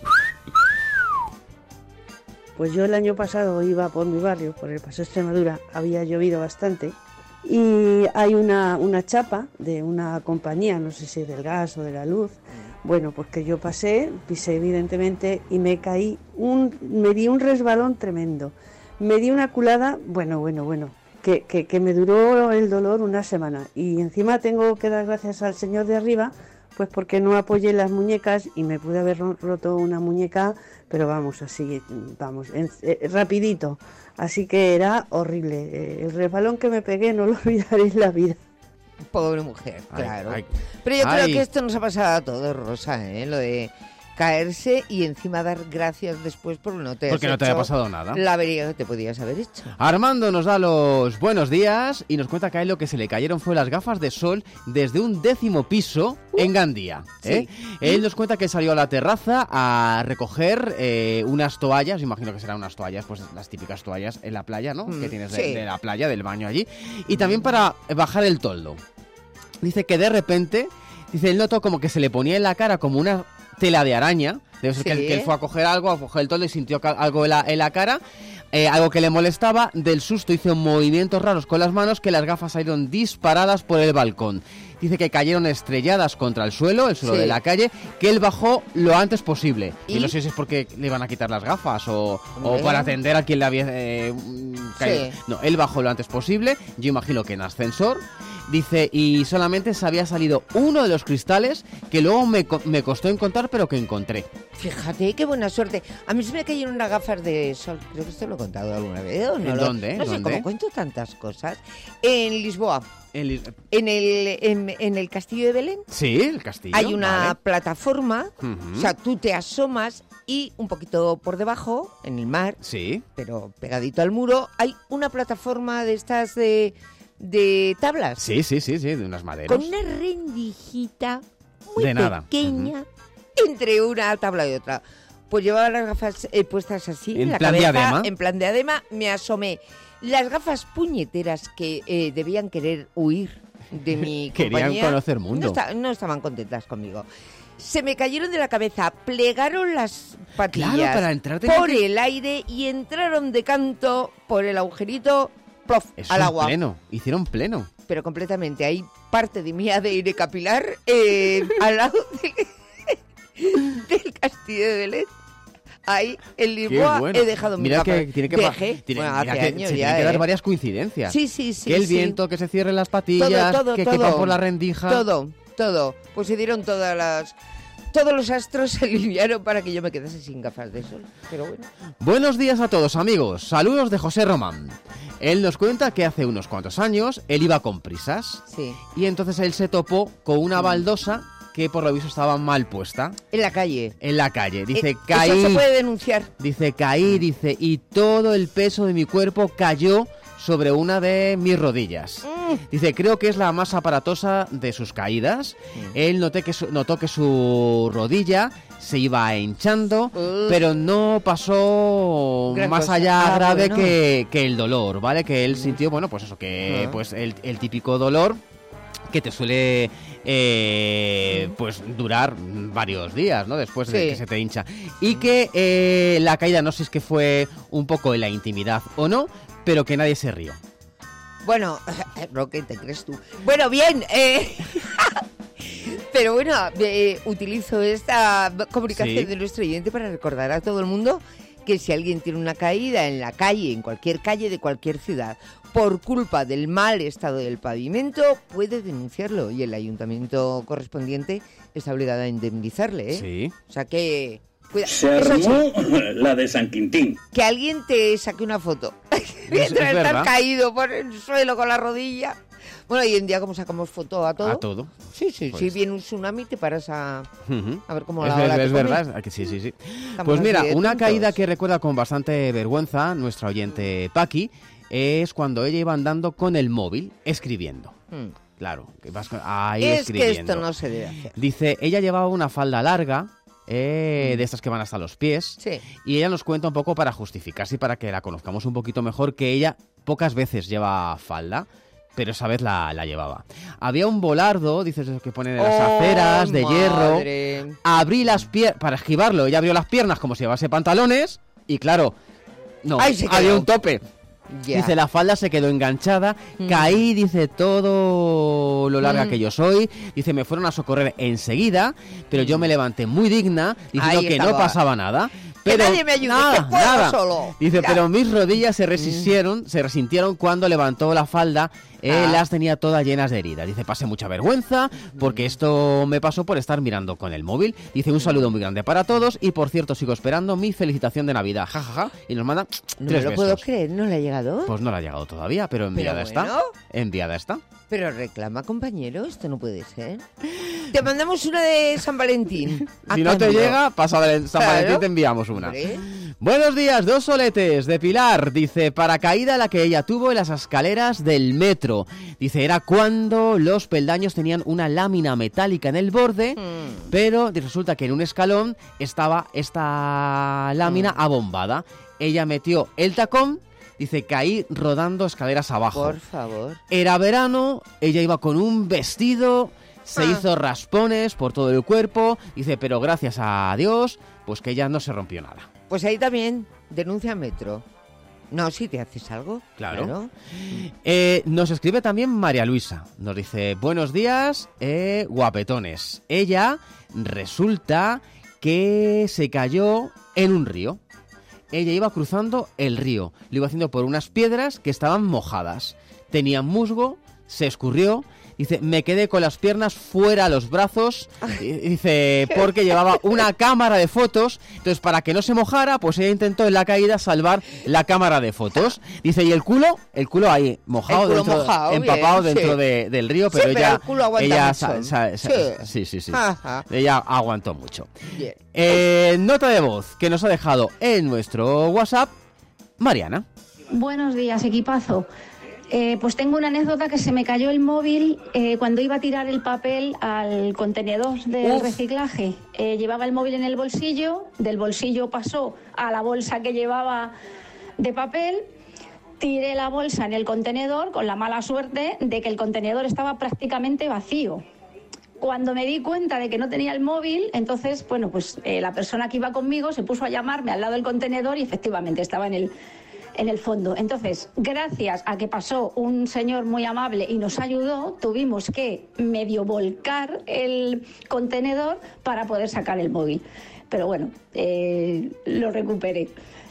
Pues yo el año pasado iba por mi barrio, por el Paso Extremadura, había llovido bastante y hay una, una chapa de una compañía, no sé si del gas o de la luz, bueno, pues que yo pasé, pisé evidentemente y me caí, un, me di un resbalón tremendo, me di una culada, bueno, bueno, bueno, que, que, que me duró el dolor una semana y encima tengo que dar gracias al señor de arriba, pues porque no apoyé las muñecas y me pude haber ro- roto una muñeca, pero vamos, así, vamos, en- eh, rapidito. Así que era horrible. Eh, el resbalón que me pegué no lo olvidaré en la vida. Pobre mujer, Ay, claro. ay. Pero yo creo Ay. que esto nos ha pasado a todos, Rosa, ¿eh? Lo de caerse y encima dar gracias después por no te Porque has no te haya hecho pasado nada. La avería que te podías haber hecho. Armando nos da los buenos días y nos cuenta que a él lo que se le cayeron fue las gafas de sol desde un décimo piso en Gandía. ¿eh? sí. Él nos cuenta que salió a la terraza a recoger eh, unas toallas, imagino que serán unas toallas, pues las típicas toallas en la playa, ¿no? Mm, que tienes de, sí. de la playa, del baño allí. Y también para bajar el toldo. Dice que de repente, dice, él notó como que se le ponía en la cara como una tela de araña. Debe ser que, Sí. él, que él fue a coger algo, a coger el toldo y sintió ca- algo en la, en la cara. eh, algo que le molestaba, del susto hizo movimientos raros con las manos que las gafas salieron disparadas por el balcón. Dice que cayeron estrelladas contra el suelo, el suelo Sí. de la calle, que él bajó lo antes posible. ¿Y? ¿Y? no sé si es porque le iban a quitar las gafas o, Hombre. o para atender a quien le había eh, caído. Sí. No, él bajó lo antes posible, yo imagino que en ascensor. Dice, y solamente se había salido uno de los cristales que luego me, co- me costó encontrar, pero que encontré. Fíjate, qué buena suerte. A mí se me cayeron unas gafas de sol. Creo que esto lo he contado alguna vez. ¿O no ¿En lo- dónde? No sé ¿Dónde? cómo cuento tantas cosas. En Lisboa. En, Lis- En el, en, en el Castillo de Belén. sí, el castillo. Hay una vale. plataforma. Ujú. O sea, tú te asomas y un poquito por debajo, en el mar, Sí. pero pegadito al muro, hay una plataforma de estas de, de tablas. Sí, sí, sí, sí, de unas maderas. Con una rendijita muy De nada. pequeña entre una tabla y otra. Pues llevaba las gafas eh, puestas así en, En la plan cabeza, diadema. en plan de adema, me asomé. Las gafas puñeteras que eh, debían querer huir de mi Querían compañía, conocer mundo. No, esta- no estaban contentas conmigo. Se me cayeron de la cabeza, plegaron las patillas Claro, para entrar tenía por que- el aire y entraron de canto por el agujerito, plof, Eso al en agua. pleno, hicieron pleno. Pero completamente. Hay parte de mi A D N capilar eh, al lado del, del Castillo de Belén. Ahí, en Lisboa, bueno. he dejado mi Mira gafas. que tiene que Dejé, pa- tiene- bueno, mira hace que años se ya, tienen que dar ¿eh? varias coincidencias. Sí, sí, sí. Que el sí. viento, que se cierren las patillas, todo, todo, que todo. quepan por la rendija. Todo, todo. Pues se dieron todas las... Todos los astros se alinearon para que yo me quedase sin gafas de sol. Pero bueno. Buenos días a todos, amigos. Saludos de José Román. Él nos cuenta que hace unos cuantos años él iba con prisas. Sí. Y entonces él se topó con una baldosa que por lo visto estaba mal puesta. En la calle. En la calle. Dice, Eh, caí. Eso se puede denunciar. Dice, caí, dice, y todo el peso de mi cuerpo cayó sobre una de mis rodillas. Dice, creo que es la más aparatosa de sus caídas. Él noté que su- notó que su rodilla se iba hinchando, pero no pasó Gran más cosa. allá Ah, grave bueno. que, que el dolor, ¿vale? Que él sintió, bueno, pues eso, que Ah. pues el, el típico dolor que te suele eh, pues durar varios días, ¿no? Después de Sí. que se te hincha. Y que eh, la caída, no sé si es que fue un poco en la intimidad o no, pero que nadie se rió. Bueno, Roque, ¿te crees tú? Bueno, bien. eh, Pero bueno, eh, utilizo esta comunicación Sí. de nuestro oyente para recordar a todo el mundo que si alguien tiene una caída en la calle, en cualquier calle de cualquier ciudad, por culpa del mal estado del pavimento, puede denunciarlo y el ayuntamiento correspondiente está obligado a indemnizarle, ¿eh? Sí. O sea que... cuida- Se eso sí, armó la de San Quintín. que alguien te saque una foto mientras estás verdad. caído por el suelo con la rodilla. Bueno, hoy en día como sacamos foto a todo. A todo. Sí, sí, Pues- si viene un tsunami te paras a, Ujú. a ver cómo Es, la ola es- te es come. verdad, es que sí, sí, sí. Estamos Pues mira, así de una tontos. caída que recuerda con bastante vergüenza nuestra oyente Paqui es cuando ella iba andando con el móvil escribiendo. Mm. Claro, que vas con- ahí Es escribiendo. que esto no se debe hacer. Dice, ella llevaba una falda larga, eh, de estas que van hasta los pies, Sí. y ella nos cuenta un poco para justificarse y para que la conozcamos un poquito mejor, que ella pocas veces lleva falda, pero esa vez la, la llevaba. Había un volardo, dices eso que ponen en las ¡Oh, aceras, de hierro. madre! Abrí las piernas, para esquivarlo, ella abrió las piernas como si llevase pantalones, y claro, no, Ahí se había quedó. un tope. Ya. Dice, la falda se quedó enganchada, Mm. caí, dice, todo lo larga Mm. que yo soy. Dice, me fueron a socorrer enseguida, pero yo me levanté muy digna, diciendo Ahí que no estaba. pasaba nada. Que Pero nadie me ayude, nada, que puedo nada. solo. Dice, Ya. pero mis rodillas se resistieron, se resintieron cuando levantó la falda. Eh, Ah. las tenía todas llenas de heridas. Dice, pasé mucha vergüenza porque esto me pasó por estar mirando con el móvil. Dice, un saludo muy grande para todos y por cierto sigo esperando mi felicitación de Navidad. Ja, ja, ja. Y nos manda No tres me lo besos. puedo creer, ¿no le ha llegado? Pues no la ha llegado todavía, pero enviada bueno. está. Enviada está. Pero reclama, compañero, esto no puede ser. Te mandamos una de San Valentín. A Si no te cambio. llega, pasa Valen- San Claro. Valentín te enviamos una. Hombre. Buenos días, dos soletes de Pilar. Dice, paracaída la que ella tuvo en las escaleras del metro. Dice, era cuando los peldaños tenían una lámina metálica en el borde, Mm. pero resulta que en un escalón estaba esta lámina Mm. abombada. Ella metió el tacón, dice, caí rodando escaleras abajo. Por favor. Era verano, ella iba con un vestido, se Ah. hizo raspones por todo el cuerpo, dice, pero gracias a Dios, pues que ella no se rompió nada. Pues ahí también, denuncia Metro. No, si te haces algo. Claro. claro. Eh, nos escribe también María Luisa. Nos dice, buenos días, eh, guapetones. Ella resulta que se cayó en un río. Ella iba cruzando el río. Lo iba haciendo por unas piedras que estaban mojadas. Tenía musgo, se escurrió. Dice, me quedé con las piernas fuera, los brazos, y dice, porque llevaba una cámara de fotos, entonces para que no se mojara, pues ella intentó en la caída salvar la cámara de fotos. Dice, y el culo, el culo ahí mojado, culo dentro, mojado, empapado bien, dentro sí. de, del río, pero Sí, pero ella, el culo aguanta ella mucho. sa- sa- sa- Sí. sí, sí, sí, Ajá. ella aguantó mucho. Bien. Eh, nota de voz que nos ha dejado en nuestro WhatsApp, Mariana. Buenos días, equipazo. Eh, pues tengo una anécdota que se me cayó el móvil eh, cuando iba a tirar el papel al contenedor del Uf. reciclaje. Eh, llevaba el móvil en el bolsillo, del bolsillo pasó a la bolsa que llevaba de papel, tiré la bolsa en el contenedor con la mala suerte de que el contenedor estaba prácticamente vacío. Cuando me di cuenta de que no tenía el móvil, entonces, bueno, pues eh, la persona que iba conmigo se puso a llamarme al lado del contenedor y efectivamente estaba en el en el fondo. Entonces, gracias a que pasó un señor muy amable y nos ayudó, tuvimos que medio volcar el contenedor para poder sacar el móvil. Pero bueno, eh, lo recuperé.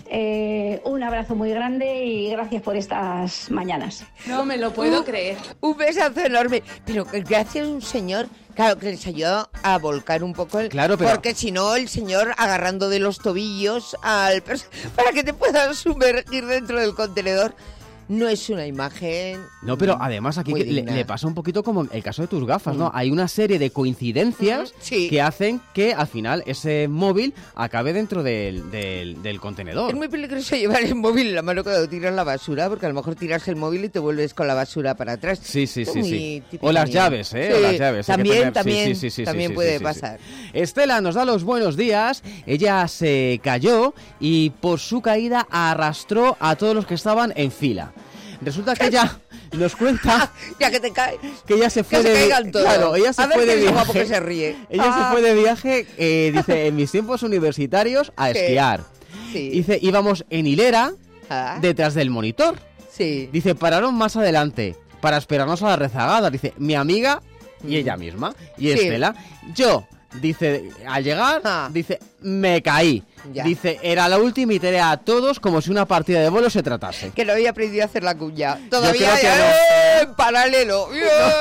Eh, un abrazo muy grande y gracias por estas mañanas. No me lo puedo creer. Un besazo enorme. Pero que gracias a un señor, claro, que les ayudó a volcar un poco el... Claro, pero- Porque si no, el señor agarrando de los tobillos al pers- para que te puedas sumergir dentro del contenedor. No es una imagen... No, pero además aquí muy que le, digna. le pasa un poquito como el caso de tus gafas, ¿no? Hay una serie de coincidencias Sí. que hacen que al final ese móvil acabe dentro del, del, del contenedor. Es muy peligroso llevar el móvil en la mano cuando tiras la basura, porque a lo mejor tiras el móvil y te vuelves con la basura para atrás. Sí, sí, sí, Muy sí. típico O las mío. llaves, ¿eh? Sí, O las llaves. hay que También, tener- sí, también, sí, sí, sí, también sí, puede sí, sí, pasar. sí. Estela nos da los buenos días. Ella se cayó y por su caída arrastró a todos los que estaban en fila. Resulta que ella nos cuenta Ya que te caes. que ella se fue Que se de caigan todos. Claro, ella se A ver fue de quién es el guapo viaje. que se ríe. Ella Ah. se fue de viaje, eh, dice, en mis tiempos universitarios a Sí. esquiar. Sí. Dice, íbamos en hilera Ah. detrás del monitor. Sí. Dice, pararon más adelante para esperarnos a la rezagada. Dice, mi amiga y ella misma. Y Sí. Estela. Yo, dice, al llegar, Ah. dice, me caí. Ya. Dice, era la última y tiré a todos como si una partida de vuelo se tratase. Que no había aprendido a hacer la cuña. Todavía creo que ya, no. ¡eh! en paralelo.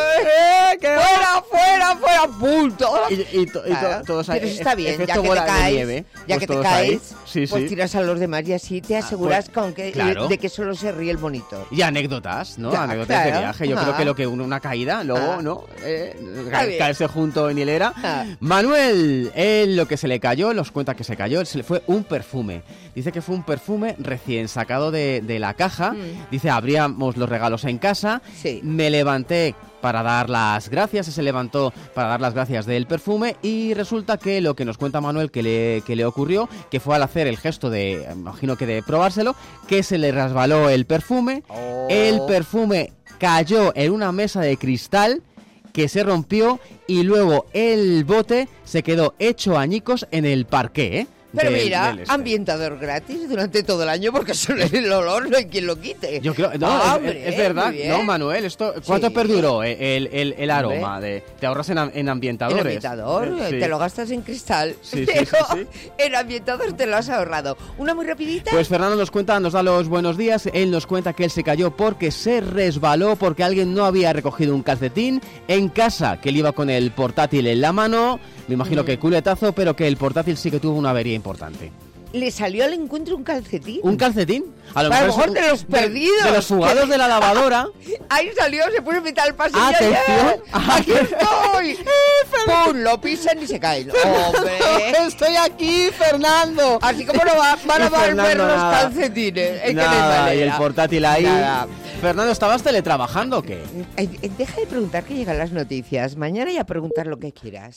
¡Eh! ¡Fuera, fuera, fuera! ¡Punto! Y, y to- y to- Claro. todos ahí, Pero eso está e- bien, ya efecto que te bola de caes, nieve, ya pues que te todos ahí. caes, Sí, pues sí. tiras a los demás y así te aseguras pues, con que, claro. de que solo se ríe el monitor. Y anécdotas, ¿no? Ya, anécdotas de claro. viaje. Yo Ah. creo que lo que una, una caída, luego, Ah. ¿no? Eh, Está ca- bien. caerse junto en hilera. Ah. Manuel, él lo que se le cayó, nos cuenta que se cayó, se le fue un perfume. Dice que fue un perfume recién sacado de, de la caja. Mm. Dice, abríamos los regalos en casa. Sí. Me levanté para dar las gracias, se levantó para dar las gracias del perfume y resulta que lo que nos cuenta Manuel que le, que le ocurrió, que fue al hacer el gesto de, imagino que de probárselo, que se le resbaló el perfume, Oh. el perfume cayó en una mesa de cristal que se rompió y luego el bote se quedó hecho añicos en el parqué, ¿eh? Pero del- mira, del este. ambientador gratis durante todo el año porque solo el olor no hay quien lo quite. Yo creo, no, Ah, es- hombre, es, es verdad, muy bien. no, Manuel, esto, ¿cuánto Sí. perduró el, el, el aroma? Hombre. De, te ahorras en, am- en ambientadores. En ambientador, Eh, sí. te lo gastas en cristal. Sí, sí, pero sí, en ambientador te lo has ahorrado. Una muy rapidita. Pues Fernando nos cuenta, nos da los buenos días. Él nos cuenta que él se cayó porque se resbaló, porque alguien no había recogido un calcetín en casa, que él iba con el portátil en la mano. Me imagino Mm. que culetazo, pero que el portátil sí que tuvo una avería importante. ¿Le salió al encuentro un calcetín? ¿Un calcetín? A lo es mejor un- de los perdidos. De, los fugados de la lavadora. Ahí salió, se puso a mitad del pasillo. Atención. ¡Eh! ¡Aquí estoy! ¡Pum! Lo pisan y se caen. ¡Hombre! ¡Estoy aquí, Fernando! Así como no va, van a Y Fernando volver los nada. calcetines. Es que no hay Nada, manera. y el portátil ahí. Nada. Fernando, ¿estabas teletrabajando o qué? Eh, eh, Deja de preguntar que llegan las noticias. Mañana ya preguntar lo que quieras.